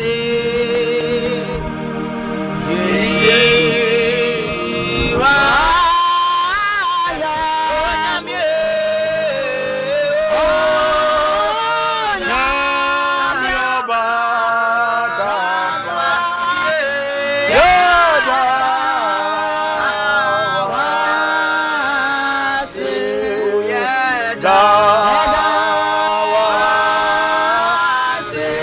say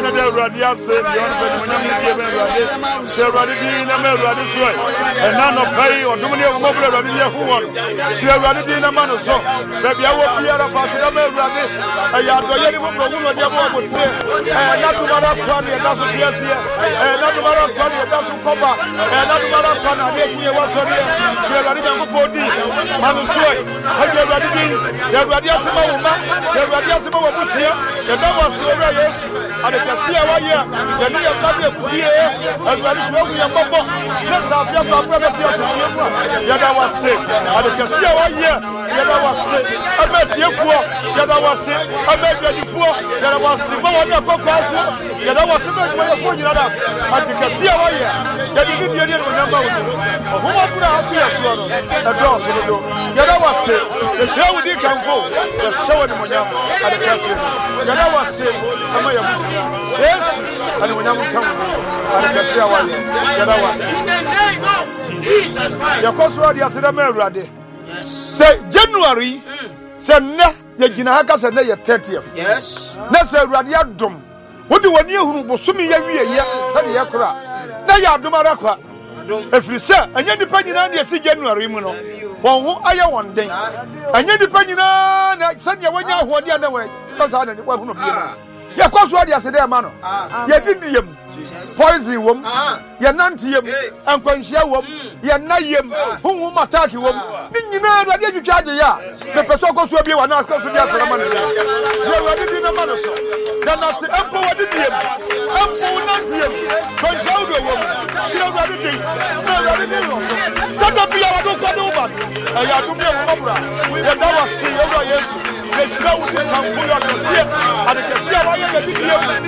na de Radia say, the Radina Melody Soy, and none of pay or Dominion Mobile Radia who won. She Radina Manoso, maybe I will be out of Fasina Melody. I have to get him from the would say, and not to matter of Tony, and that's what he has here, and not to matter of Tony, and that's what Papa, and not to matter of Tony, and here was on here. She Radina Mopodi, Manosoy, and the Radia Sima, the Radia Sima Busia, the Dama Sura, yes, and the Cassia Waya, the Nia Patia Pusia, and the Nia Papa. Let's have your brother. Yada was sick, and the Cassia Waya, Yada was sick. I met you for Yada was sick, I met you for Yada was sick. Yada was sick, and the Cassia Waya, that you didn't remember. Who would have seen a dog? Yada was sick, the show we can go, the show in the Moyam, and the Cassia. Yada was sick, yes, and when I'm coming, and the Cassia Waya, Yada was sick. Jesus Christ. Your course word is ready. Say January, say na ye gina haka say na ye 30th. Yes. Na say Radia dom. What do one year who bosumi ye wie ye say ye kura. Na ya dom ara kwa. Efiri say anya nipa nyina na ye January mu no. Won ho aye won den. Anya nipa nyina na say ye wanya ahode na we. Don't say na ni wa hu no bie no. Your course word is there man no. Ye didiem. Poison wom, ye nanti yem, and Quenchia wom, ye nayem, whom attack you wom. Nina, I did you charge ya. The person goes to be one ask us to be a man. You are in a man. Then I say, Emperor, what is him? Emperor Nantium, Quenchia wom, she don't have anything. Send up your Adokanoman, I have to be a opera. The Dava see over yes, the snow will come full of the sea, and the Cassia, I am a big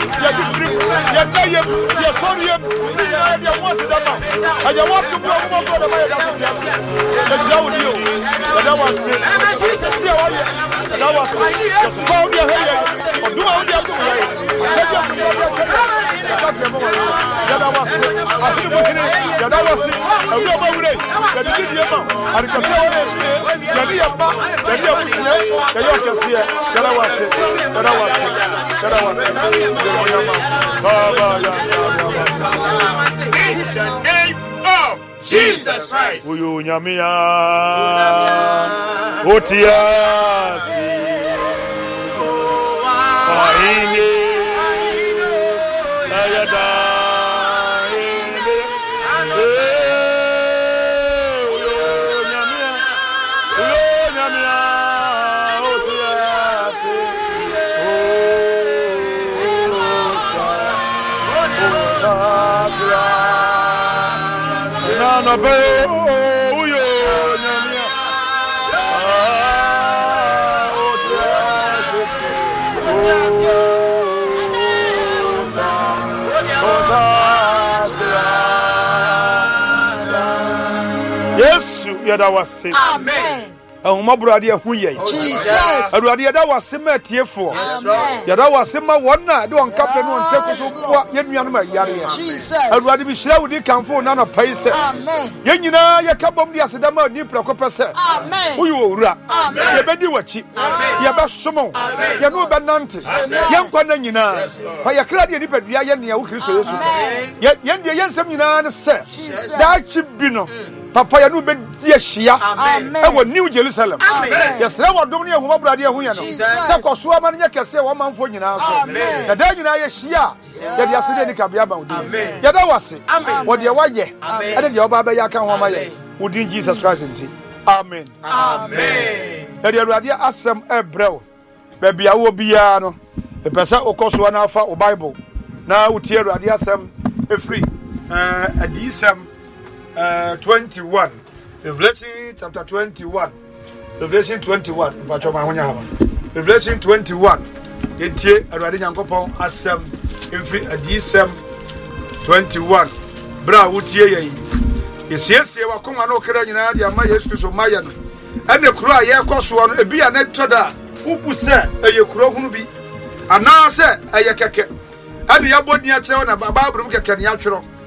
yes, yes, sorry, I was the man. I want to go over the way. Let's go with you. That was it. That was it. Call your hair. Or do all the other way. That was it. I think that was it. I will go away. That is the amount. And you can say, that was it. That was it. That was it. In the name of Jesus Christ. Uyunyamia. Otiasi. Aine. Ayada. Uyunyamia. Uyunyamia. Otiasi. No, yes, that was it. Amen. My brother, who ye? Jesus. A brother that was similar to you for. That was similar one night. Don't come and take us to what you know. Jesus. A brother be sure we come for none of pace. Amen. You know, you come on the Asadama, you procopese. Amen. Who you rap? Amen. You better watch it. You best summon. You know, but nante. Young Quanan, you know. For your credit, you better be a young Christian. Yet, young the young Seminary said, that should be no. Papa, you know, be dear Shia. Amen. And New Jerusalem. Yes, there was Dominia who brother who you know. Sako Swaman, you can say 1 month for you now. The day you know, Shia, that yesterday can be about. Amen. Yeah, that was it. What you want, yeah. And then your Baba Yakan Wamaya, who did Jesus Christ in tea. Amen. Amen. That you already asked some bro. Baby, I will be a person who costs 1 hour for Bible. Now, we tear already ask some free. A decent 21. Revelation chapter 21. Revelation 21. Revelation 21. Etie Awurade Nyankopɔn asɛm mfiri adisɛm 21. Bra wotie yɛn. Yesiesie wakoma na okra nyinaa de ama Yesu Kristo mayɛ no. Ɛne kuro a yɛkɔ so no ebi a na toda ubu sɛ ɛyɛ kuro hunu bi. Ana sɛ ɛyɛ kɛkɛ. Ɛne yɛbɔ ni akyerɛ na Bible mu kɛkɛ ne atwerɛ.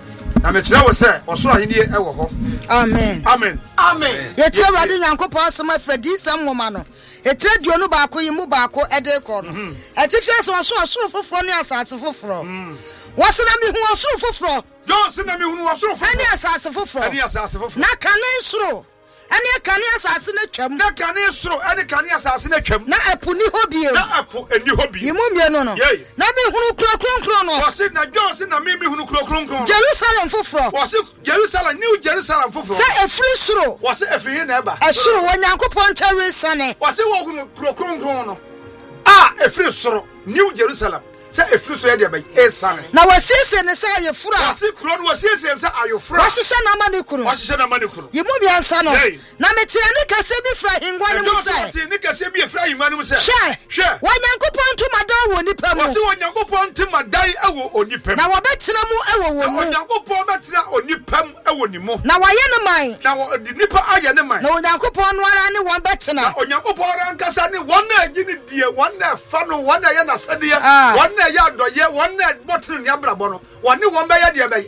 na me kyerɛ wo sɛ ɔsoro ahenie ɛwɔ hɔ. Amen. Amen. Amen. Yɛtie Awurade Nyankopɔn asɛm afrɛ di nsɛm nwoma no. Ɛtire duonu baako yi mu baako ɛde kɔ no. Ɛti fi asɛ ɔsoro foforɔ ne asase foforɔ. Wɔsɛ na mehu ɔsoro foforɔ. Jɔnsi na mehu ɔsoro foforɔ. Ɛne asase foforɔ. Ɛne asase foforɔ. Na kane soro. Ɛne kane asase ne twam. Na kane soro ɛne kane asase ne twam. Na ɛpo ni hɔ bio. Na ɛpo ɛni hɔ bio. Yimu mmienu no. Na mehunu kuro kronkron no. Wɔsi na Jɔnsi na mehunu kuro kronkron. Jerusalem foforɔ. Wɔsi Jerusalem, New Jerusalem foforɔ. Sɛ efiri soro. Wɔsi efiri hin na ɛba. Ɛsoro wɔ Nyankopɔn ntɛre sane. Wɔsi wɔ hunu kuro kronkron no. Efiri soro, New Jerusalem. Say a fruit so by a son. Now, I see, and say, you're free. I see, Kron was here, and say, are you free? What's the money? What's the money? You move your son. Now, Metianica say be frying one of say. Nika say be a frying one of say. Share. When Uncle Pont to my door, when you pay, when Uncle Pont to my die, I will only pay. Now, I bet you know, when Uncle Pont only pay, I will more. Now, I am mine. Now, the nipper, I am mine. No, Uncle Pont, one better now. On Uncle Pont and Cassani, one day, one day, funnel, one day, and I said, one yard or ye one net bottle in Yabrabono, one new one by Yadia Bay.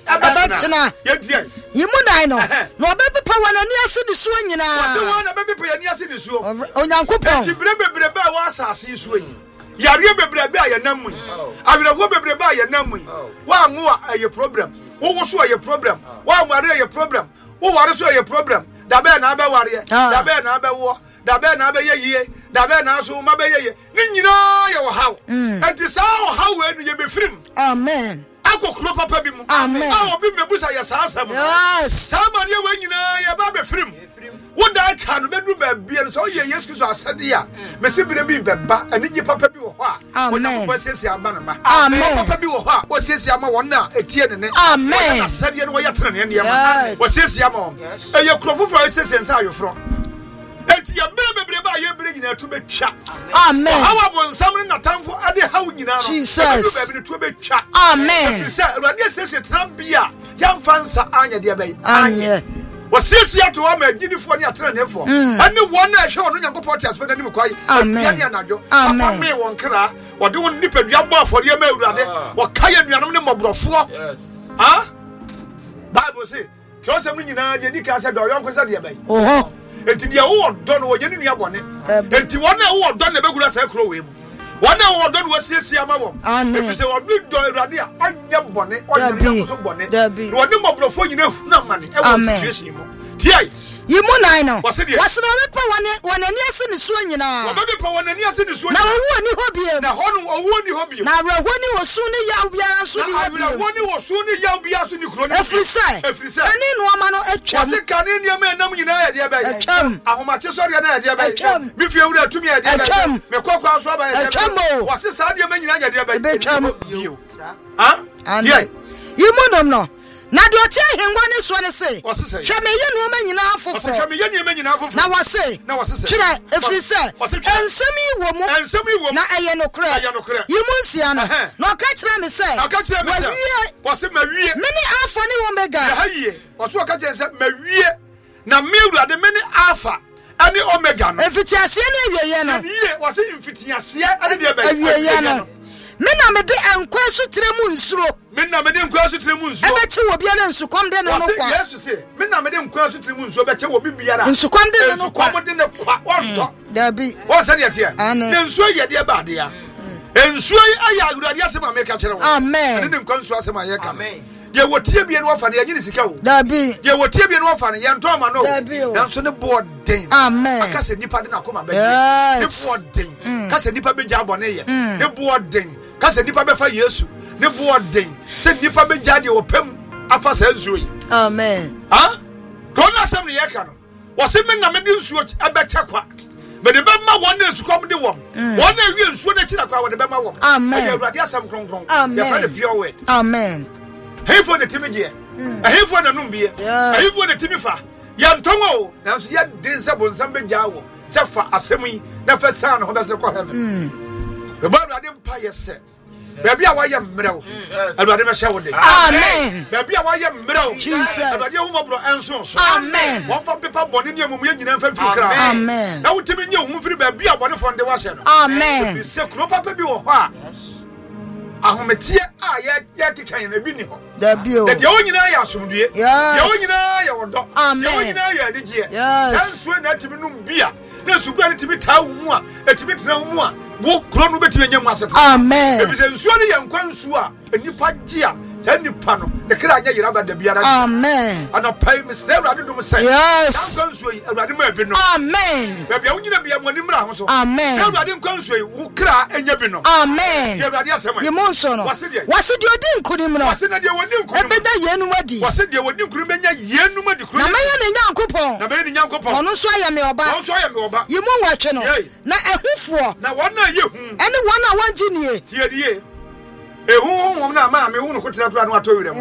You moon, no baby power and yes in the swing. You know, baby pay and yes in the swing. On Uncle Pont, you bring Breba was as he swing. Yaria Breba, and Namu. I will go Breba, and Namu. One more are your problem. What was your problem? One more your problem. What was your problem? The bear Naba warrior, the bear Naba war. Da be na be ye da be na so ma be ye ni nyina ye wo haw enti sa haw enu ye be firim. Amen. Akokro papa bi mu. Amen. Obi mebusa ye sa asam. Yes. Sa ma ye we nyina ye ba be firim. Wo da ka no be du ba bia so ye Yesu Kristo asade a me se bire bi be ba ani je papa bi wo ho a wo na ko sesi aba na ba. Amen. Papa bi wo ho a wo sesi ama won na etie ne ne. Amen. Wo asade ne wo ye tene ne ne ma. Wo sesi ama won. E ye krofo fo sesi nsa ayofro. Enti ya bere ba ye bere nyina to betwa. Amen. How about some na tamfo ade hawo nyina no. Jesus. Be to betwa. Amen. Say Awurade sese trambia ya mfansa anya de bai. Anya. Wasesi ato wa ma gidifo ne atrenefo. Ane won na ehwe ono Nyankopɔn te asfo da nim kwai. Amen. Ya ne anajo. Papa me won kra, wode won nipadua bɔ afɔre ma Awurade. Wo kaya nuanom ne mɔbrɔfo. Yes. Ah? Bible say, "Kyosem nyina je dika se do yonko se de bai." Oh. Enti dia wo do no wo je ni nua bone enti wo na wo do na begura sa kro we mu wo na wo do no wasiesia ma wo efi se wo do Awurade a anya bone anya so bone wo de mobrofo nyina huna mane e wo situation mu tiai yimu nine no wasno me pa wona ni ase ni so nyina wo be pa wona ni ase ni so na wo ni hobie na hono wo ni hobie na wo ni wo so ni yaw bia so ni hobie na wo ni wo so ni yaw bia so ni kro ni efrise ani no ama no atwam wase kane ni ama nam nyina ya de ba atwam ahomache so de na ya de ba mi fie wura tumi ya de ba me kokwa so ba ya de ba wase sa de ma nyina ya de ba atwam ha tiai yimu nom no na do tie hengwa ne so ne se hwe me ye no ma nyina afoforo hwe me ye no ma nyina afoforo na wase kire efri se ensemi wo mu na eye no kra yimu nsia no na ka kire me se wase mawie meni afa ne wo mega ya yie wase ka kire se mawie na me Awurade meni afa ani omega no efitiase ne awie no yie wase infitiase ade de ba awie no Mena me de enkwa so tremu nsuro. Mena me de enkwa so tremu nsuro. Ebe che wo bia na nsukom de no kwa. Yesu se, mena me de enkwa so tremu nsuro be che wo bibiara. Nsukom de no kwa. Nsukom de ne kwa. Wonto. Dabi. Wo se de tie. Ne nsuo ye de ba de ya. Nsuo aya Awurade asema me ka kire wo. Amen. Ne nkwa nsuo asema ye ka. Amen. Ye wotie bia no wafa ne ye ni sika wo. Dabi. Ye wotie bia no wafa ne ye nto ma no. Nanso ne boden. Amen. Aka se nipa de na koma be. Ne boden. Ka se nipa be gya bone ye. Ne boden. Kase nipa be fa Yesu ne boden se nipa be jade opam afa sa nsuo yi. Amen. Ah? Kona asem ne yeka no. Wo se me na me de nsuo ebe chakwa. Me de be ma won na nsukom de wom. Won na wie nsuo na chira kwa wo de be ma wom. Amen. Awurade asem kronkron. Ya fa the pure word. Amen. Hefo de timije. Hefo na numbie. Hefo de timifa. Ya ntongo na nso ya dense bonsam be jawo. Se fa asem yi na fa san ho be se ko heaven. The Bible mpa yese. Baby a wayɛ mmerɛw. Awurade bɛhyɛ wo de. Amen. Baby a wayɛ mmerɛw. Jesus. Awurade hu mɔbro enso so. Amen. Wɔn fa pepa bɔne ne amum yɛ nyina mfa mfiri kra. Amen. Na wotimi nye hu mfiri baby a bɔne fɔ nde wahyɛ no. Amen. Fi se kuro papa bi wɔ hɔ ahometie a ye kekan na bi ni ho da bio de onyina ya asomdue de onyina ya wodo de onyina ya adigye sanso na timi num bia na sugba ni timi taa wu a etimi tena wu a wo kro no betimi nyam aseta amen e bi se nsuo ni ye nkwansu a enipa gye a sa nipa no de kra anya yira ba da biara amen ana pai Mr. Awurade dum sai yes nkwansu yi Awurade ma bi no amen ba bia onyina bia mo ni mra ho so amen Awurade nkwansu yi wo kra anya bi no amen ti Awurade asema ye mo nso no wase de odi nkunim no wase na de wodi nkunim ebeda yenu madi wase de wodi nkunim benya yenu madi kro na menya ne nyankopon na be ni nyankopon ono so aya me oba ye mo watwe no na ehufo na wona ye hu ene wona wanginie tie die ehu na ma me hu no kotira pra no atowirem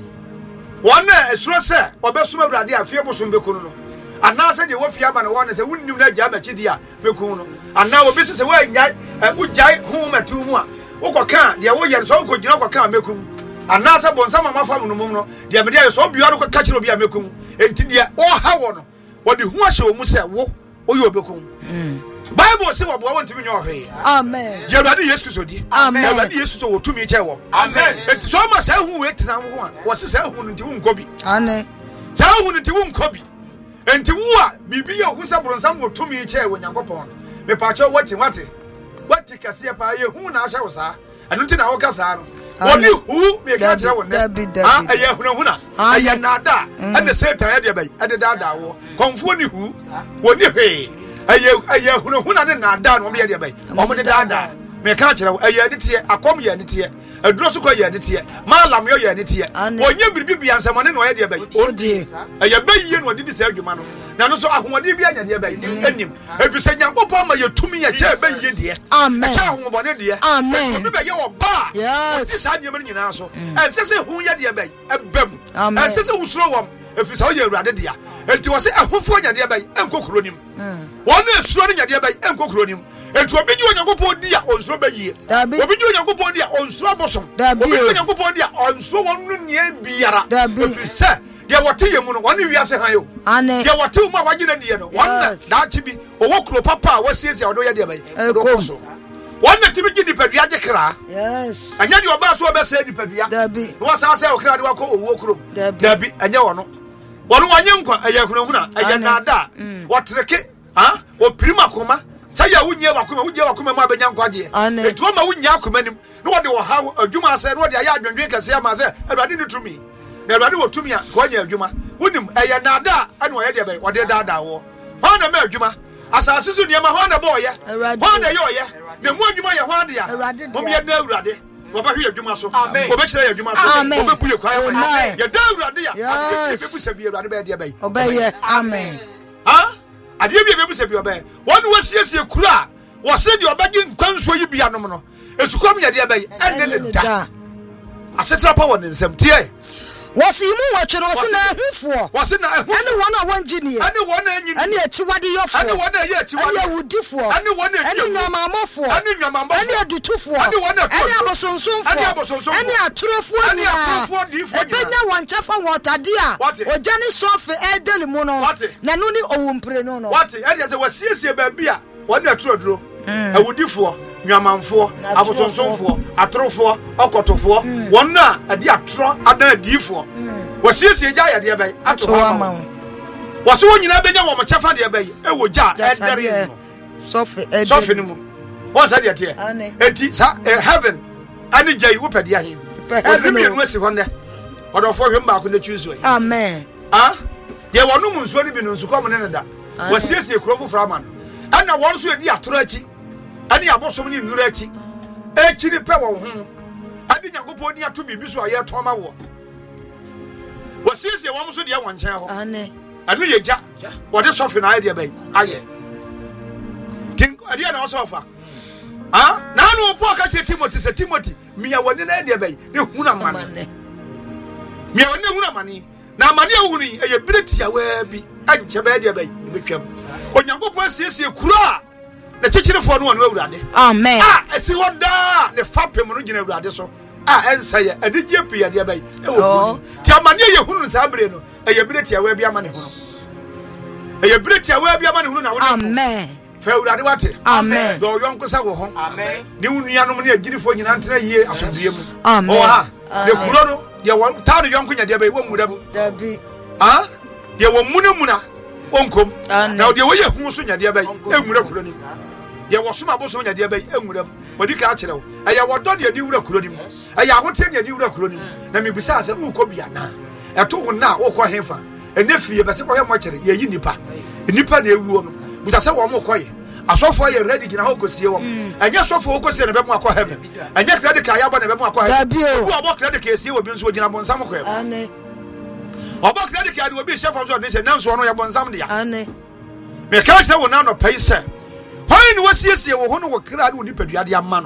wona esuro se obesuma Awurade afie bosom bekunu no ana se de wofia ma na wona se wunnim na agya makidi a bekunu no ana obi se wa nya ujai hu matu mu a wokoka de wo ye so wokogina koka mekum ana se bonsama mafam no mum no de me de so biwa no ka kire obi a mekum enti de wo ha wo no wo de hu ahye wo mu se wo oyo bekum Bible say what want to be your way. Amen. Awurade Yesu so di. Amen. Awurade Yesu so to me che wo. Amen. Enti so ma say hu wait na ho a. Wo se say hu no nti hu nkobi. Amen. Say hu no nti hu nkobi. Enti wo a bibi ya hu sabro nsam wo to me che wo Nyankopɔn. Me pa che wati kase pa ye hu na ahya wo sa. Anu nti na wo ka sa no. Oni hu me ka kire wo ne. Ah aye huna. Aye nada. Ande Satan ya de bai. Ade dada wo. Konfo ni hu. Woni hwe. Aye huna ne na da no me de bai o me de da me ka kire aye de tie akom ye de tie aduro so ko ye de tie malam yo ye de tie onye biribi bia nsam ne no ye de bai odi aye bayiye no de se adwuma no na no so ahomode bia nya de bai anim efise Nyankopɔn ma ye tumi ye che bayiye de amen cha ahomode de amen obi be ye wo ba yes sa de me nyina so ensese hu ye de bai ebam ensese usuro wom efise o ye Awurade de a enti wo se ahofo nya de bai enkokoro nim wona esuro ne nyade bai enkokoro nim enti obi nyi Onyankopɔn di a onsuro bayie obi nyi Onyankopɔn di a onsuro bosom obi nyi Onyankopɔn di a onsuro wonu nie biara efise de wote ye mu no wona wiase han yo de wote mu a wagye na die no wona daachi bi owo kuro papa a wasiesia odo ye de bai so wona tibi gidi padua je kra yes anya de oba so obese di padua dabi no wasa se okra de wako owo kuro dabi anya wono wono wanye nkwa aya kunahuna aya nada wotreke o prima koma saya wunye wakoma ma benya nkwaje etu ma wunye akoma nim no wode wo ha adwuma ase no wode aya adwendwen kase ama se Awurade ni tumi na Awurade wo tumi a ko anya adwuma wonim aya nada ane wo ye de be wode dada wo ho na ma adwuma asase su niam ho na bo ye ho na ye oye na mu adwuma ye ho de a mo me na Awurade wo ba hwe adwuma so wo be kire adwuma so wo be puye kwa ya da Awurade ya be busa bi Awurade be de be obeye amen ade bi bebusa bi obe wonu wasiesie kura wo se de obagi nkwanso yi bia nom no esukom ya de be ene ne da asetra pa won nsem tie wasi mu watwe no wasi na ahufo wasi na ahufo ene wona wanginie ene wona anyini ene achiwade yofo ene wona ye achiwade ene wudifo ene wona ene nwamamofo ene nwamamofo ene adutufo ene abosonsomfo ene aturofo ene ebenya wanchafa wotade a ojani sofe edeli mu no na no ni owumpre no wate ene se wasiesie ba bia wona aturoduro awudifo nwamamfo abosonsomfo aturofo okotofo wonna ade aturo adan adifo wasiesie gya ya de bai atoma waso wonyina benya wo mchafa de bai ewo gya edere no sofe no mu won sa de te enti sa heaven ani gya wo pede ahe heaven no esi honne odofo hwe mba ko na chuzo amen ye wonum nsuo ni bi no nsuko mo ne da wasiesie kuro fofra ma no ana won so edi atoro achi ani abosom ni nura achi ni pe wo ho adi Nyankopɔn ni ato bibi so aye toma wo wasiesie wo so de won nkyɛn ho anu ye gya wode sofi na aye bai aye tin adi na sofa na anu po ka Timothy se Timothy miya woni na aye bai ne huna mane miya woni huna mane na mane ahunu eye biretia wa bi anche ba aye bai betwam Onyankopɔn asiesie kura na chichirefo no wonu Awurade amen esi woda ne fapem no gina Awurade so ensa ye adigye pia de bai ti amane ye hunu sa bre no eye biretia wa bi amane hunu eye biretia wa bi amane hunu na wonu amen Fewurade wate. Amen. Do yonko sa wo ho. Amen. Ni unuanom ne agirifo nyina ntena yie asomdue mu. Amen. O ha. De kuro no ye won ta do yonko nya de ba wo mura bu. Dabi. Ah? Ye wo munamuna onkom. Na de wo ye hu so nya de ba emura kuro ni. Ye wo so mabo so nya de ba emura. Wadi ka akere wo. Aya wo do de di wura kuro ni mu. Aya hote de di wura kuro ni mu. Na me bisa ase wo ko bia na. Eto wo na wo ko hefa. Ene fie be se ko he mo kere ye yi nipa. Nipa na ewu no. Buta se wo mo koye. Asofo ye ready gina ho kosie wo. Anya asofo ho kosie na be mo akọ heaven. Anya credit ka ya bo na be mo akọ heaven. Wo abo credit ka esie wo bi nso gina bonsam ko e. Ane. Obo credit ka de obi chef of so na nso no ya bonsam de ya. Ane. Me ka se wo na no pay se. Why ni wasiesie wo ho no wo kra de oni padua de amma no.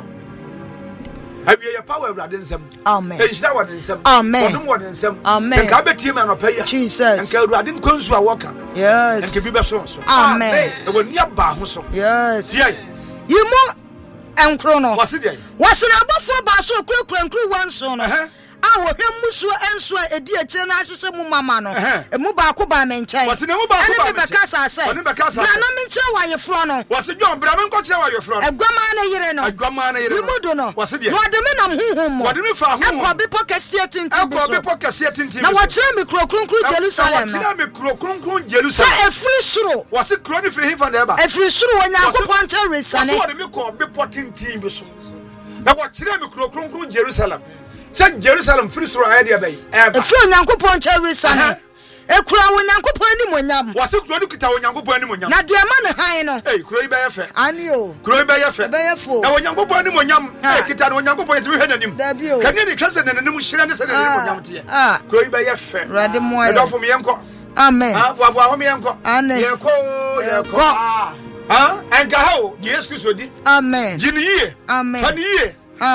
Abi ye power Awurade nsem. Amen. Ejira wo nsem. Amen. Odum wo nsem. Amen. Ka betie me no pay ya. Jesus. Nka Awurade nkwansu a wo ka. Yes. Nka bi be so so. Amen. E wo nia ba ho so. Yes. Yeah. Yimu enkro no. Wasi dey. Wasi na abofo ba so kru wanso no. Awo hwemmusuo enso edi eche na ahyehye mu mama no. Emu ba ko ba menchen. Wasi na mu ba ko ba menchen. Ene be kasa se. Oni be kasa. Na no menche wa ye fro no. Wasi John bra men ko kire wa ye fro no. Egwama na yire no. Egwama na yire. Yimudo no. Wasi dey. No de me nam huhum mo. Wadi me fa huhum. Ekọ bi pokesie tintin bi so. Ekọ bi pokesie tintin. Na wachire mi kronkron Jerusalem no. Wachire mi kronkron Jerusalem. Sa efri suro. Wasi kro ni firi hifa na eba. Efri suro Onyankopon che resane. Wasi wadi me ko bi potintin bi so. Na wachire mi kronkron Jerusalem. Say Jerusalem free suro idea bay. Efri Onyankopon che resane. Ekura Onyankopon ni monyam. Wasi kro ni kita Onyankopon ni monyam. Na de ma ne han no. Eh kro yi be ye fe. Ani o. Kro yi be ye fe. Be ye fo. Na Onyankopon ni monyam. Eh kita na Onyankopon yetwe hwe nanim. Dabi o. Kani ni twese na nanim hyira ne se na monyam te. Kro yi be ye fe. Rade moye. Edofo me yenko. Amen. Wa ho me yenko. Amen. Yenko. Enka ho Jesus Christ odi. Amen. Jini yie. Amen. Fani yie.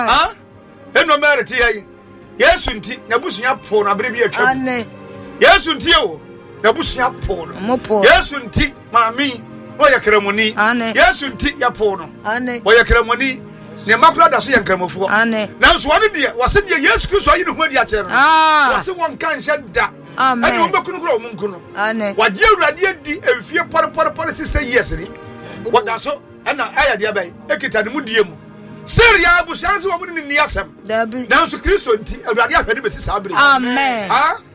Eno mere te yi. Yesu nti na busunya po na bere bi atwa. Amen. Yesu nti o na busunya po no. Mopo. Yesu nti maami o ye kramoni. Yesu nti ya po no. Amen. O ye kramoni. Ne makura da so ye kramofo. Amen. Na so woni de wose de Yesu Kristo ayi ne ho adi a kire no. Wose won kan hye da. Amen. Ani wo bekunu kura o munku no. Amen. Wagye Awurade adi emfie por 60 years ni. Wada so na aya de abai ekita ne mu die mu. Seria abusanse wo mu ni asem. Dabi. Na so Kristo nti Awurade ahwade besi sabre. Amen.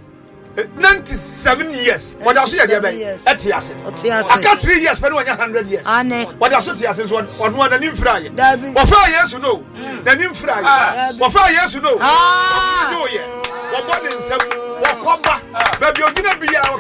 97 years. What else you there? Etiase. I got 3 years, but 100 years. What else you say? On one and in fry. What 5 years to know? Then in fry. What 5 years to know? No, yeah. What one in some? What come back? Baby, you're gonna be our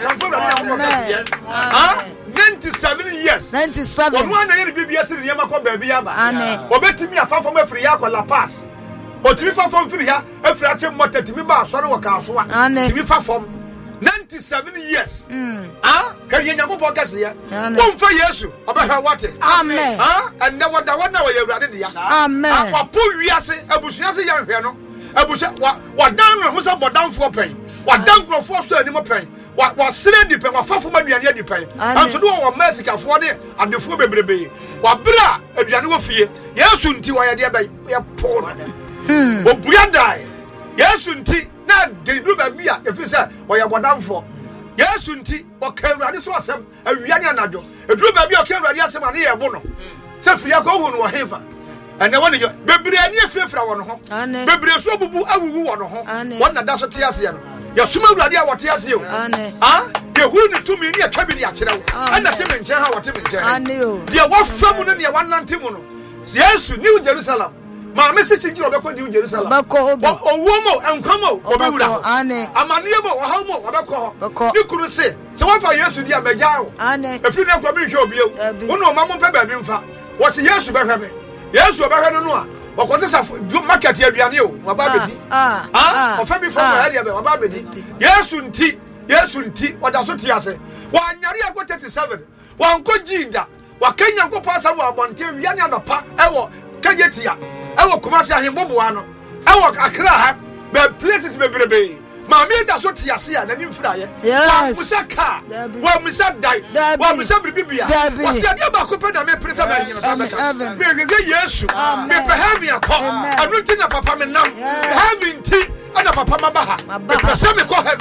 country. 97 years. 97. One year, BBS in Yamako, baby, Yama. Or bet me a far from every Yako La Paz. Or to be far from Fria, a fraction motor to me, sorry, or Casua. To be far from 97 years. Can you know podcast here? One for years, about what? Amen. And now what now you're ready. Amen. What poor we are saying, a bush, as a young piano. A bush, what down who's about down for pain? What down for force to any more pain? What silly depend, what far from my near depend. And so do our mercy for it and the four baby. What bra, if you know fear, yes, until I dear by your poor. What we are dying. Yes, until. Na de do ba bia e fi say wo ye bodam fo Yesu nti o ka Awurade so asem awia ne anajo e do ba bia o ka Awurade asem ane ye bo no se firi akọ hu no wo hefa ene woni yo bebre ani efrefra wo no ho bebre so bubu awuwu wo no ho won na da so te ase no ye suma Awurade a wo te ase o ye hu ni tumi ni atwa bi ni akere wo ana te me nchen ha wo te me nchen de wo fam no ne ye wanante mu no Yesu New Jerusalem ma me se chiji obekọ di Jerusalem owomo enkwamo obewura amaniye mo wahamo obekọ ni kuru se wafa Yesu di ameja wo efiri na kwa bi hwe obiew wo no mamo pe ba bi mfa wo se Yesu behwe me Yesu obehwe no a okwose sa market aduane o waba bedi ofa bi fa ya dia be waba bedi Yesu nti oda so ti ase wa anyare ago 37 wa nko jida wa Kenya nko pasa wo abonte wiane anopa ewo kajetia ewo Kumasi ahemboboa no ewo Accra ha be places bebrebe ma me da so te ase ya na nimfira ye wa musaka wa musadai wa musabibibia wa se ade ba ko pe da me presa ba yin no me gege Yesu me pe heaven akọ anu ti na papa me nam heaven ti ana papa mabaha me presa me ko heaven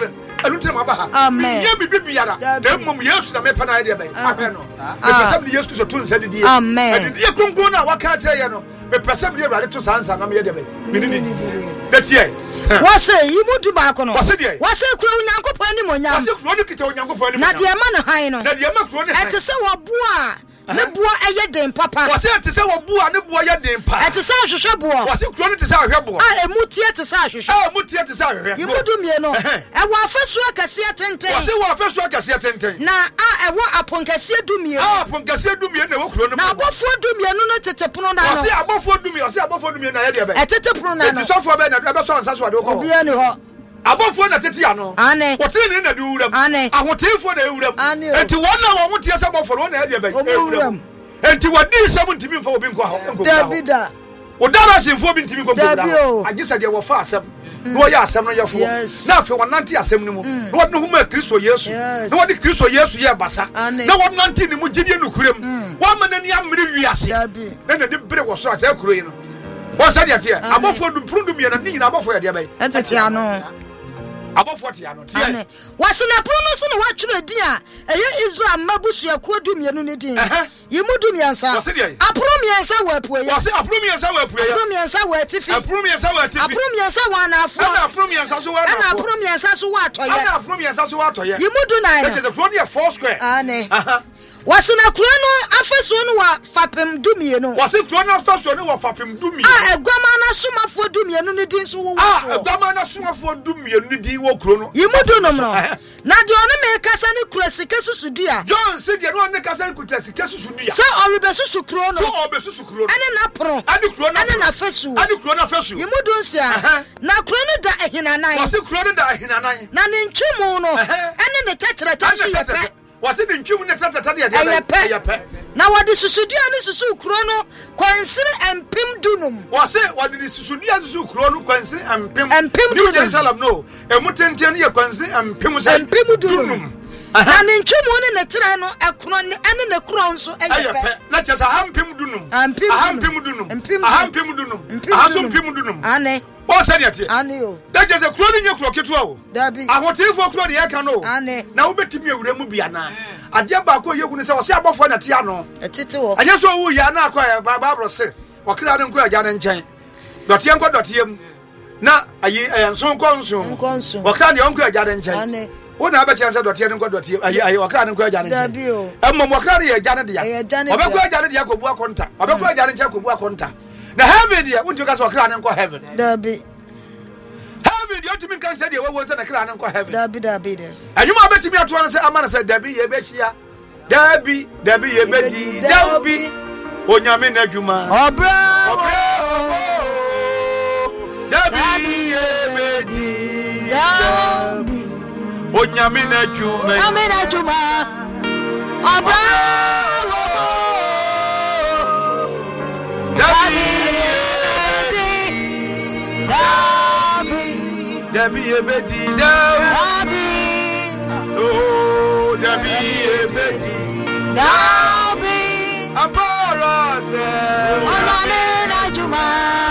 anu ntena mabaha amen ye bibi biara dem mom yesu na mepa na ide be ahwe no e pesa bi yesu so to nsa didi amen didi kronkron na waka kire ye no me pesa bi Awurade to sansa na me ye de be me ni didi detie wase yimudu ba ko no wase de wase kura Onyankopɔn ni monyam wase kura ni kita Onyankopɔn ni na de ma no han no na de ma kura ni han ete se wo boa ne boa eye den papa wase ete se wo boa ne boa ye den pa ete se ahwehwe boa wase kura ni te se ahwehwe boa emutie ete se ahwehwe emutie ete se ahwehwe yimudu mie no e wo afesu akase tenten wase wo afesu akase tenten na e wo aponkase dumie aponkase dumie na wo kura no na abofo dumie no no tetepono na no wase abofo dumie na ye de be tetepono na no eti sofo be na be so ansa so ade ko obi ani ho abofo na tete ya no ane wotene na de wuram ahotenfo na wuram enti wona wo hotie se bofo wona ya de be wuram enti wadi se mu ntimi mfa obi nko ha Davida wodara sinfo bi ntimi nko bo agisa de wo fa asem no wo ya asem no yefo na afi wonante asem ni mu no wodno huma Kristo Yesu no wodi Kristo Yesu ye basa na wonante ni mu gidie no kurem wo manani amre wiase na na de bere wo so ata kuro yi no wo sa de ate abofo du prundum ye na ni na abofo ye de be etete ano abofo te ano tie wasena prono so no watwere din a eye Israel mabusu yakuo dumienu ne din yimudu miansa apro miansa wa apuye wase apro miansa wa apuye apro miansa wa atifi apro miansa wa atifi apro miansa wa anafo ana apro miansa so wa anafo ana apro miansa so wa atoye ana apro miansa so wa atoye yimudu na na the floor near 4 square ane wasena kuro no afeso no wa fapem dumienu wase kuro no afeso no wa fapem dumienu egwama na somafo dumienu ne din so wo egwama na somafo dumienu ne din wo kuro no yimudu no na de ono me kasa ne kura sika susudua John said de no ne kasa ne kura sika susudua so orebesusu kuro no so obesusu kuro no ane na pro ane kuro na ane na fesu ane kuro na fesu yimudu nsia na kuro no da ehinanan wase kuro no da ehinanan na ne ntwemu no ane ne tetreta so yepe wase de ntwemu ne tetreta de yepe na wadi susudua ne susu kuro no kwansire empim dunum wase wadi ne susudua susu kuro no kwansire empim New Jerusalem no emutenten ne ye kwansire empim dunum na ne ntwemu ne netra no ekro ne ane ne kuro nso eyepe na chesa hampim dunum ahampim dunum ane o se de tie ane o da chesa kuro ne nye kuro ketua o dabi ahotifo kuro de ye ka no na wo betimi awura mu bia na ade ba ko yehu ne se wo se abofo na tia no etete wo anya so wu ya na akwa Bible se wakira ne nko agya ne nchen dotie nko dotiem na ayi nson ko nson wakira ne nko agya ne nchen wo na abechi ansa dotie nko dotiem ayi wakira ne nko agya ne nchen emmo wakira ye agya ne dia obekwa agya ne dia ko bu akonta obekwa agya ne nchen ko bu akonta na heaven dia won't you guys wakira ne nko heaven dabi heaven dia otimi kan se dia wo se na kira ne nko heaven dabi de anyuma abetimi ato an se amana se dabi ye behia dabi ye bedi dabi onyame na dwuma obra dabi ye bedi dabi onyame na dwuma obra dabi ye bedi dabi oh dabi ye bedi dabi apara se onyame na dwuma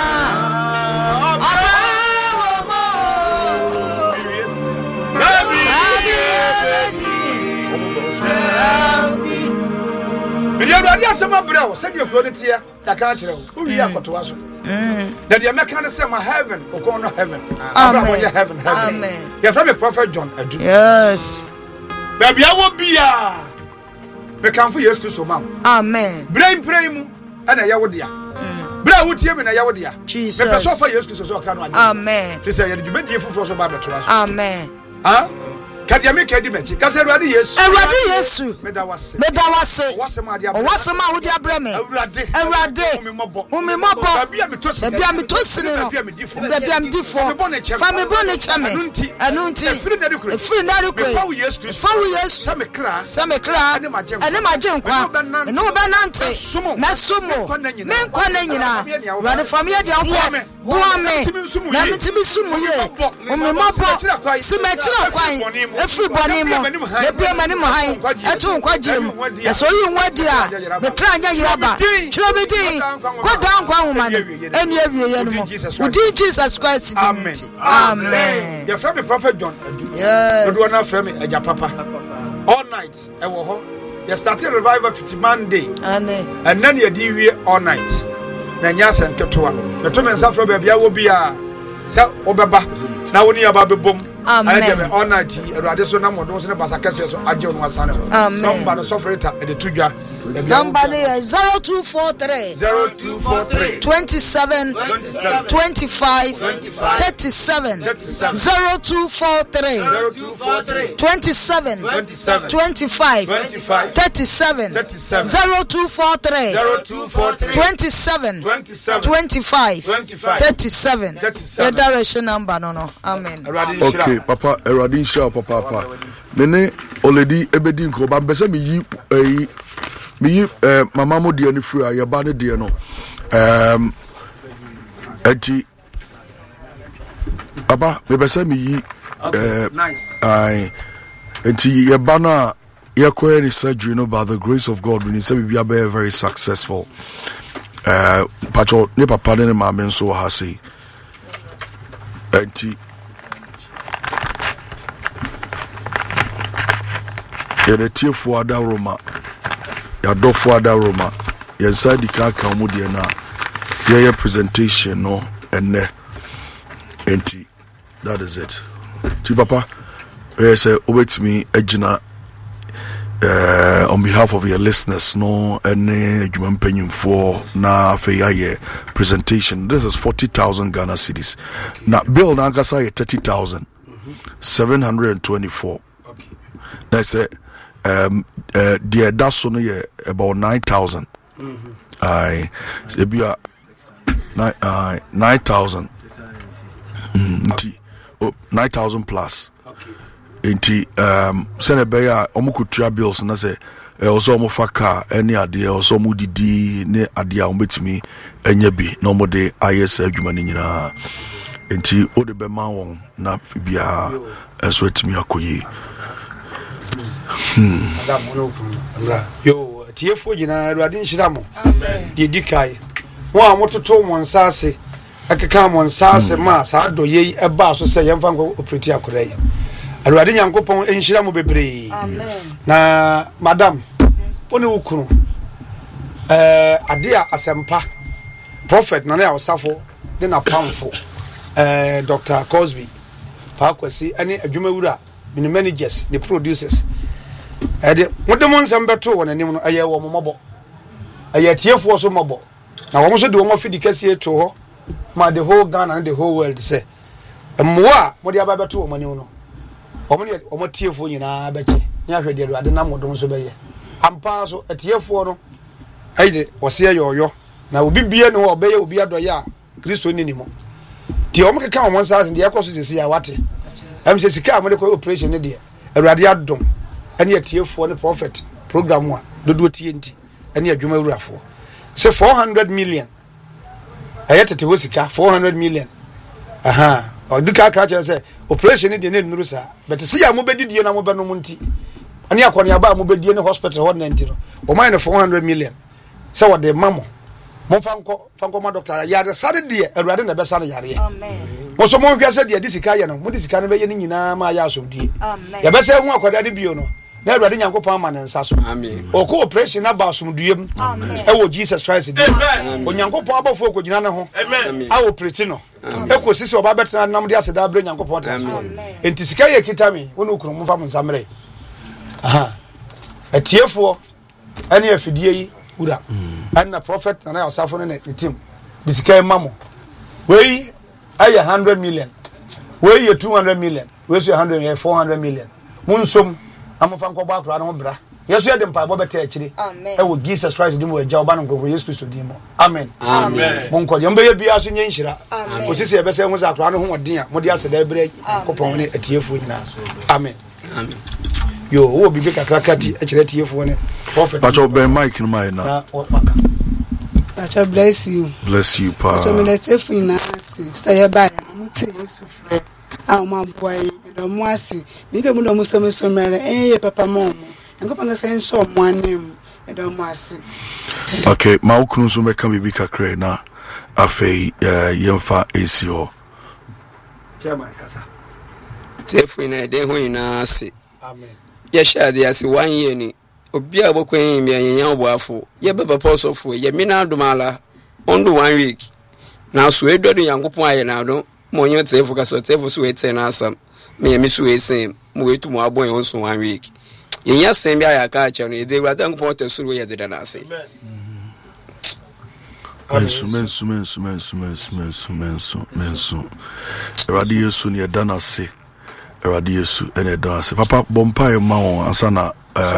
Awurade asema brɛ sɛ de furo ne tia da ka kyerɛ wo wi akotoa so da de meka ne sɛ ma heaven okon no heaven abraham ya heaven amen ya from prophet John adu yes baby awo bia me kan fo Yesu Kristo mam amen brain mu ana ya wo dia bra wo tie me na ya wo dia me person fo Yesu Kristo so ka no amen ti sɛ ya de dwumadi fufuro so ba betoa so amen Kadia me kedi mechi kase Awurade Yesu meda wase wasema wodi abrɛ me Awurade humimɔbɔ babia mitosini no babia midifo fa me bɔ ne kyame ɛnu nti efiri na rekɔ fa wo Yesu sɛ me kra ɛne magye nkwa ɛne wo bɛnante mɛso mo menkɔ ne nyinaa Awurade fa me yɛ deɛ wopɛ buame na mitimi sumu ye umemabo simechira kwan efri bonimo le bia mani mo han etu nkwaje mu eso yi nwadi a me kranya yiraba chiro bidi ko dan kwa homa no eni awie ye no mo udi Jesus Christ amen your friend Prophet John yes do na friend eja papa all night e wo ho you started revival 50 Monday and then you di wie all night na nya senketo a meto me nsa fro bia wo bia sa obeba na woni aba bebom amen all night Erade so na modon so ne basakase so agye no asane amen number no sofreta e de tudwa number is 0243 27 25 37 0243 27 25 37 0243 27 25 37 the direction number no amen. Okay papa Erade show papa mene already ebedi nko ba bese mi yi mama mo de ani free ayeba ne de no enti papa me bese mi yi ai enti yeba na ye ko any surgery no by the grace of God we say we be very successful pacho ne papa ne mama nso ha sei enti yɛde tiefo ada Roma yɛadɔfo ada Roma yɛnsa di ka mu deɛ na yɛyɛ presentation no ene enti that is it ti papa say obetimi agina on behalf of your listeners no ene adwuma mpanyimfo na afei ayɛ presentation. This is 40,000 Ghana cedis na bill na ankasa yɛ 30,724 na say the daso no ye about 9,000 I ebia 9,000 9,000 plus enti sene be ya omukutua bills na say also omufa car any ade also omudidi ne ade a ombetimi enya bi na omode IS adwuma ni nyina enti ode be ma won na bia eso etimi akoyi yo tiefo gina Erade nhyira mo de dikai wo a mototo mo nsase akeka mo nsase ma sa do yi eba so se yemfa nko operate akora yi Erade nyankopon nhyira mo bebre na madam oni wukuru ade a asempa prophet na na osafo de na pamfo Dr. Cosby pa kwasi ani adwumawura the managers, the producers. What the ones I'm better when I name a year or mobile. A year tier for so mobile. Now, I want to do one for the cashier to her, my the whole Ghana and the whole world say. A more, what the other two money no. Or more tier for you now, I bet you. Never did I didn't know don't obey. I'm pass a tier for I did or say yo. Now will be beer no obey will be a doya. Christo anymore. The Omega come one side and the across is here what. I'm saying sika medical operation ne de Erade adom ene atiefo ne prophet program a dodo TNT ene adwuma wurafo say 400 million ayetete ho sika 400 million aha oduka ka cha say operation ne de ne nuru sa but say ya mo bedidie na mo be no munti ene akone aba mo bedie ne hospital ho nanti no o mine 400 million say what the mamo mo fanko ma doctor ya de sare de Erade na be sare yare amen mo so mo hwɛ sɛ de disika yɛ no mo disika no bɛyɛ ne nyinaa ma yɛ asomdie ya bɛ sɛ hu akwada de bio no na Erade nyankopɔn ama ne nsa so amen o ko operation na ba asomduem ɛwɔ Jesus Christ de amen o nyankopɔn abɔfo ko gyina ne ho amen a operate no eko sisi oba betena nam de aseda abre nyankopɔn ta amen enti sika yɛ kita me wo no kuro mo fa mo nsamre aha atiefo ɛne afidie yi wura ɛna prophet na asafo ne team disika mamo wei aye 100 million we 200 million we 100 400 million munsom amofa nko ba akura no bra yesu ye de mpa bo beta akire e wo Jesus Christ di mo agya oba no nko Yesu Kristo di mo amen amen mon ko de mbe ye bia so nye nhira osisi e be se hu za akura no ho odin a mo de aseda bra kopon ne atiefo nyina amen amen yo wo bibi kakrakati akire atiefo ne prophet but o ben mic no mai na God bless you. Bless you, pa. So me let's say bye. Muti Yesu frɛ. My boy, the moasi. Maybe we don't muso muso mere. Papa mom. And go panga say so one name. The moasi. Okay, ma ukunu so meka bibi kakra na afei yemfa ACO. Chairman kasa. Tefu na de hu ina ase. Amen. Ye shade ase 1 year ni. Obi abokwan mi anyanya oboafo. Ye beba posofo ye mina adomala. Ondo 1 week. Na so edodo yankopon aye na do. Monyo tefu kasa tefu so ete na asam. Me mi so esen. Mo wetu mo abon yon so 1 week. Ye nya sem bia ya ka acha no ye de wada yankopon tesuru ye de na ase. Mensu. Eradi Yesu ni edana se. Eradi Yesu ene edana se. Papa bompa e ma won ansana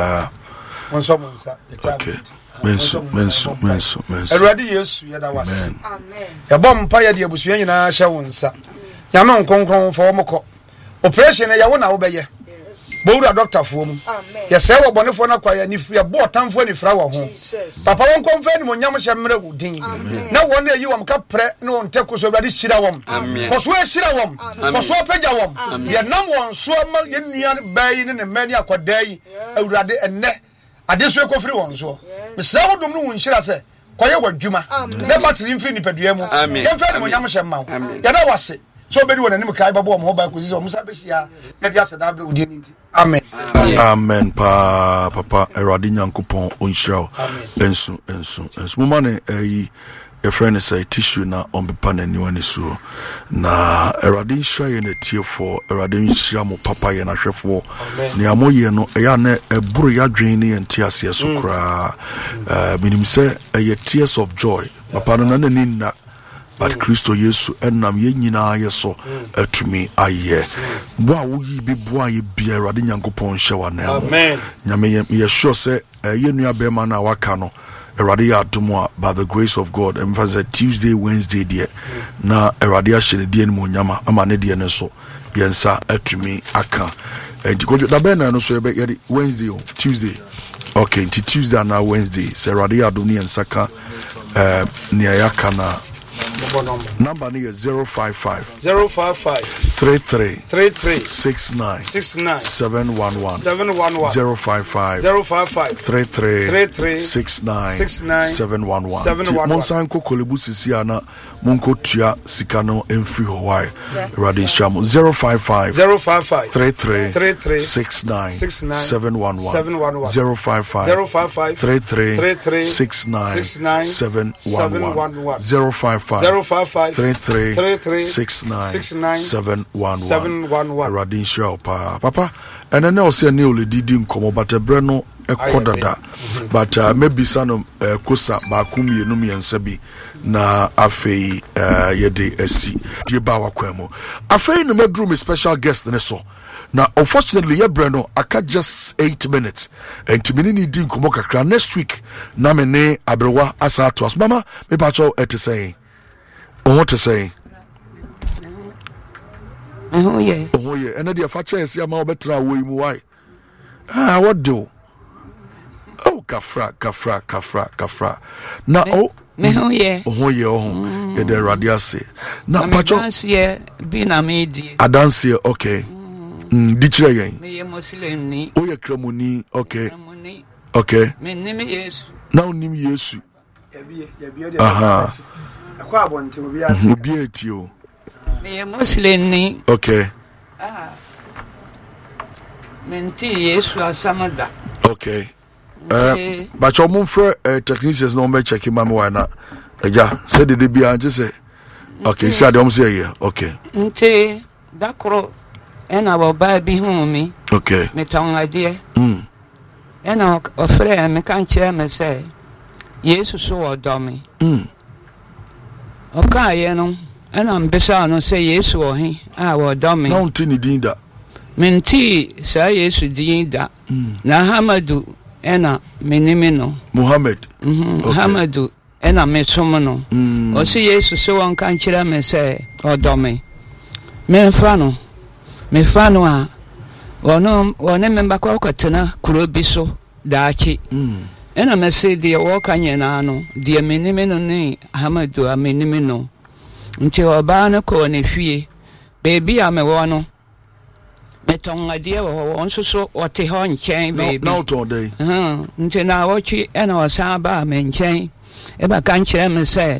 okay. Mensu. Eradi Yesu yeda wase. Amen. Ya bompa ya de abusu nyina hye wonsa. Nyama nkonkron fo moko. Operation ya wo na wo beye. Bowura doctor fo mu. Ya se wo bonefo na kwa ya ni ya bo tamfo ni fra wo ho. Papa won konfa ni mo nyam hye mre wudin. Na wo na yi wom ka pre na won teku so brade hira wom. Ko so hira wom. Ko so pagya wom. Ya nam won so ma ye nua bayi ne mani akoda yi awurade enne ade so ekofiri won so. Me se wo dum no won hira se kwaye wadwuma. Na battery mfiri ni padua mu. Ya fa ni mo nyam hye ma wo. Ya da wase so be di wona nim kai babo mo ba ko sisi o musa be hia na dia se da bre odi ni amen amen pa papa erade nyankopon onhiraw ensu mama ne your friend say tissue na on be pan anyone so na erade nhira ye na tie for erade nhira mo papa ye na hwefo ne amoye no eya na eburu ya dwen ne entiase so kra minim say tears of joy papa no na ninna but Christo Yesu enam ye nyina ye so atumi aye bo a wo yi bi bo a ye bia Awurade Nyankopon hye wa na amen nyame ye sure say ye nua be ma na waka no Awurade ya adomo by the grace of God and for Tuesday Wednesday there na Awurade a hye ne die mu nyama ama ne die ne so yensa atumi aka enti da be na no so ye be Wednesday o Tuesday okay enti Tuesday na Wednesday say Awurade ya adomo yensa ka ne ayaka na number is 055 33 69 711 055 33 69 711 Monsan ko kolebu sisi ana monko tua sika no emfri ho wai radio shamo 055 33 69 711 055 33 69 711 055 33 69 711 Radin Show papa and then also ne oledi nkomo but ebre no ekodada but maybe some kosa ba kumie no miensa bi na afei yede asi die ba wakwamo afei no medroom special guest ne so now unfortunately your brano aka just 8 minutes and to mini di nkomo kakra next week na me ne abrewa asa to us mama me pa cho say what to say oh yeah and the facha is ya ma obetra wo mu why what do oh kafra na oh me oh yeah the radio say na pacho bi na me di adanse okay di kire yen me muslim ni oh ye kramuni okay okay me nim yesu na nim yesu aha akwa abonte obi ati o me muslim ni okay menti yesu asamada okay but your mum for technicians no me check mama why na eja say the be anje say okay say dem say here okay nti dakoro ena baba bi hu mi okay me ton ade ena ofre me kan che me say yesu so odomi oka ye no ena mbesa no say yesu ohi odomi no ntini din da menti say yesu din da na hamadu ena menimino Muhammad Muhammadu ena mesomo no o se yesu so won kan kira me say odomi me fa no a wono memba kwa kwatena kuro bi so daachi ɛna mɛse deɛ wɔka nyinaa no deɛ menim no ne Hamadu a menim no nti ɔbaa no kɔɔ ne fie beebi a mewɔ no metɔn adeɛ wɔ hɔ nso so ɔte hɔ nkyɛn beebi na ɔtɔn dɛ nti na wɔtwe ɛna ɔsan baa me nkyɛn ɛbɛka nkyerɛ me sɛ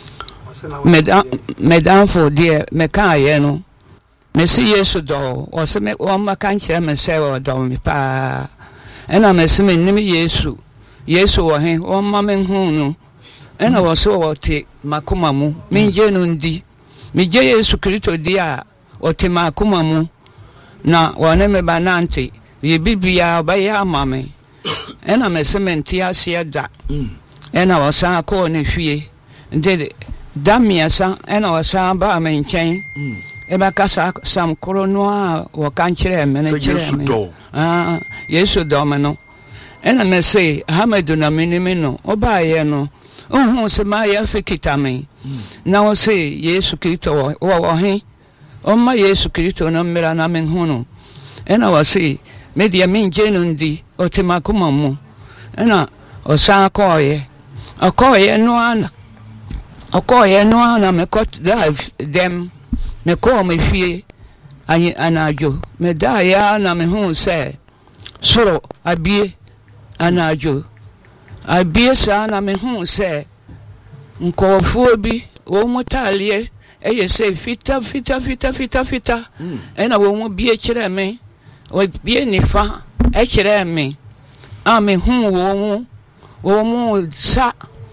medamfo deɛ mekaayɛ no mesi Yesu dɔ ɔsɛ wɔmmaka nkyerɛ me sɛ ɔdɔ me paa ɛna mesi menim Yesu wɔ he wɔmma me hu no ɛna wɔsɛ wɔte makoma mu mengye no ndi megye Yesu Kristo di a ɔte makoma mu na wɔne me ba nante yɛbibia ɔbɛyɛ ama me ɛna mesi mente aseɛ da ɛna wɔsan kɔɔ ne fie nti da mmiɛnsa ɛna wɔsan baa me nkyɛn ɛbɛka sam koro no a wɔka nkyerɛ me no kyerɛ me Yesu dɔ me no ɛna mese Hamadu na menim no ɔbaayɛ no ɔhu sɛ maayɛ afi kita me na wɔse Yesu Kristo wɔ he ɔmma Yesu Kristo no mmera na menhu no ɛna wɔse medeɛ mengye no ndi ɔte makoma mu ɛna ɔsan ɔkɔɔyɛ no ana mekɔ dɛm mekɔɔ me fie anadwo medaeɛ na mehu sɛ soro abie anadwo abie saa na mehu sɛ nkɔɔfoɔ bi wɔn mu taaleɛ ɛyɛ sɛ fita ɛna wɔn mu bie kyerɛ me bie nifa ɛkyerɛ me a mehu wɔn mu sa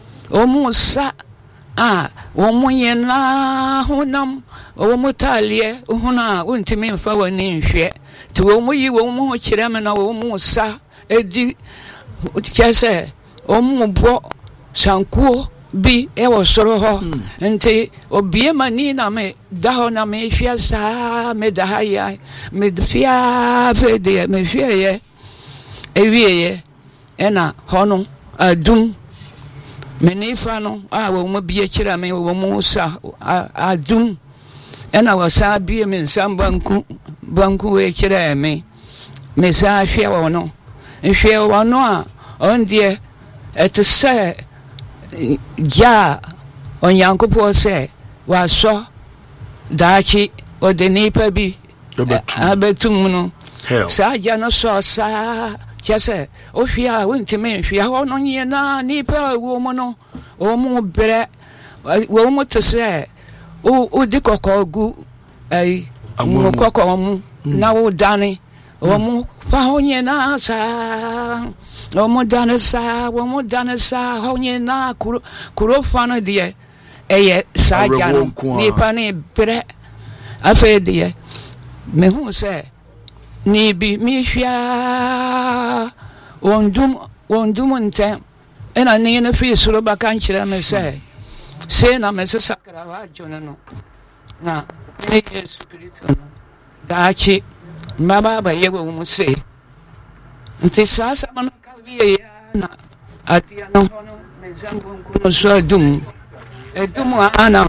a wɔn mu nyinaa honam wɔn mu taaleɛ hona wontumi mfa wɔn ni nhwɛ te wɔn mu yi wɔn mu kyerɛ me na wɔn mu sa edi kyɛ sɛ wɔn mu bɔ sankuo bi ɛwɔ soro hɔ nti obie mani na me da hɔ na me hwɛ saa me da ha ya me fia fe de me hwɛ ewie ɛna hɔ no adum me nifa no a wɔn mu bie kyerɛ me wɔn mu sa adum ɛna wɔsa bie me nsam banku wɔ kyerɛ me sa hwɛ wɔ no nhwɛ wɔ no a ɔn deɛ ɛte sɛ gya Onyankopɔn sɛ wasɔ daakye ɔde nipa bi abɛtum no saa gya no sɔ saa kyɛ sɛ wohwɛ a wontumi nhwɛ hɔ no nyinaa nipa a ɛwɔ mu no wɔn mu brɛ wɔn mu te sɛ wodi kɔkɔɔ gu kɔkɔɔ mu na wodane wɔn mu fa hɔ nyinaa saa wɔn mu dane saa hɔ nyinaa kuro fa no deɛ ɛyɛ saa gya no nipa ne brɛ afei deɛ mehu sɛ ni bi mehwɛ wɔn dum ntɛm ɛna ne no firi soro baka nkyerɛ me sɛ sei na mesesa kra hɔ adwene no na ne Yesu Kristo no daakye mmaba ba yɛ wɔ mu sei nti saa asɛm no ka wie na adeɛ no hɔ no me nsɛm bonku no so adum ana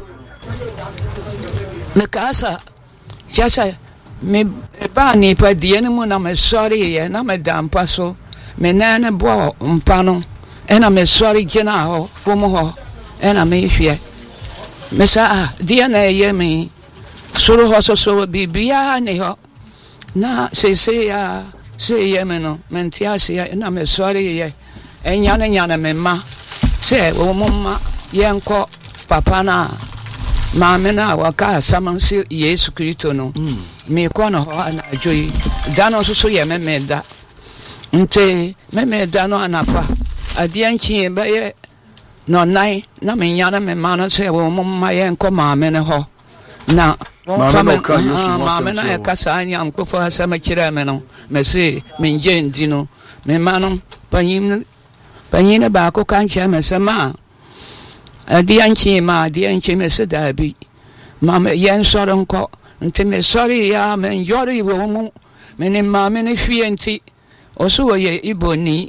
mekaasa kyɛ sɛ mebaa nipa deɛ no mu na mesɔreeɛ na meda mpa so me nan ne bɔɔ mpa no ɛna mesɔre gyina hɔ fom hɔ ɛna mehwɛ mesa deɛ na ɛyɛ me soro hɔ soso biribiaa ne hɔ na seeyɛ me no mente aseɛ na mesɔreeɛ ɛnyane me ma sɛ wɔn mu ma yɛnkɔ papa no a maame no a wɔka asɛm nso Yesu Kristo no mekɔ no hɔ anadwo yi da no nso so yɛ memeda nti memeda no anapa adeɛ nkyee bɛyɛ nɔnan na menyane me ma no sɛ wɔn mu ma yɛnkɔ maame no hɔ na maame no ɛka saa Nyankopɔn asɛm kyerɛ me no mɛse mengye ndi no me ma no panyin baako ka nkyerɛ me sɛ ma adeɛ nkyee me se daabi ma yɛnsɔre nkɔ nti mesɔre ya menyɔre wɔ mu mene maame no hwie nti ɔso wɔyɛ Iboni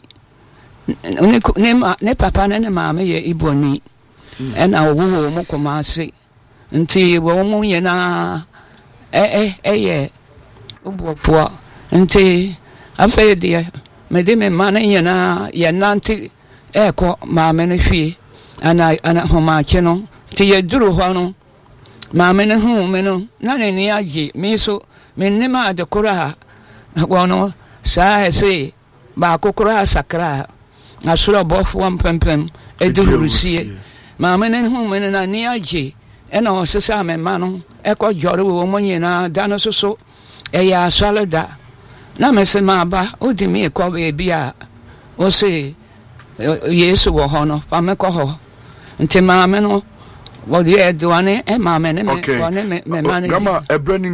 ne papa no ne maame yɛ Iboni ɛna ɔwo wɔ mu Kumasi nti wɔ mu nyinaa ɛyɛ ubuopoa nti afei deɛ mede me ma no nyinaa yɛnante eko maame no hwie ana homaakye no ti yeduru hɔ no maame no hu me no na ne ni agye me so me nnema ade kora wono saa ese ba kokora sakra asoro bɔfo mpempem edurusie maame no hu me no na ni agye ɛna ɔsesa me ma no ɛkɔ jɔre wo mo nyina da no soso ɛyɛ asɔleda na me se ma ba odi me kɔ beebi a o se Yesu wɔ hɔ no fa me kɔ hɔ nti maame no wɔde aduane maame ne me me ma ne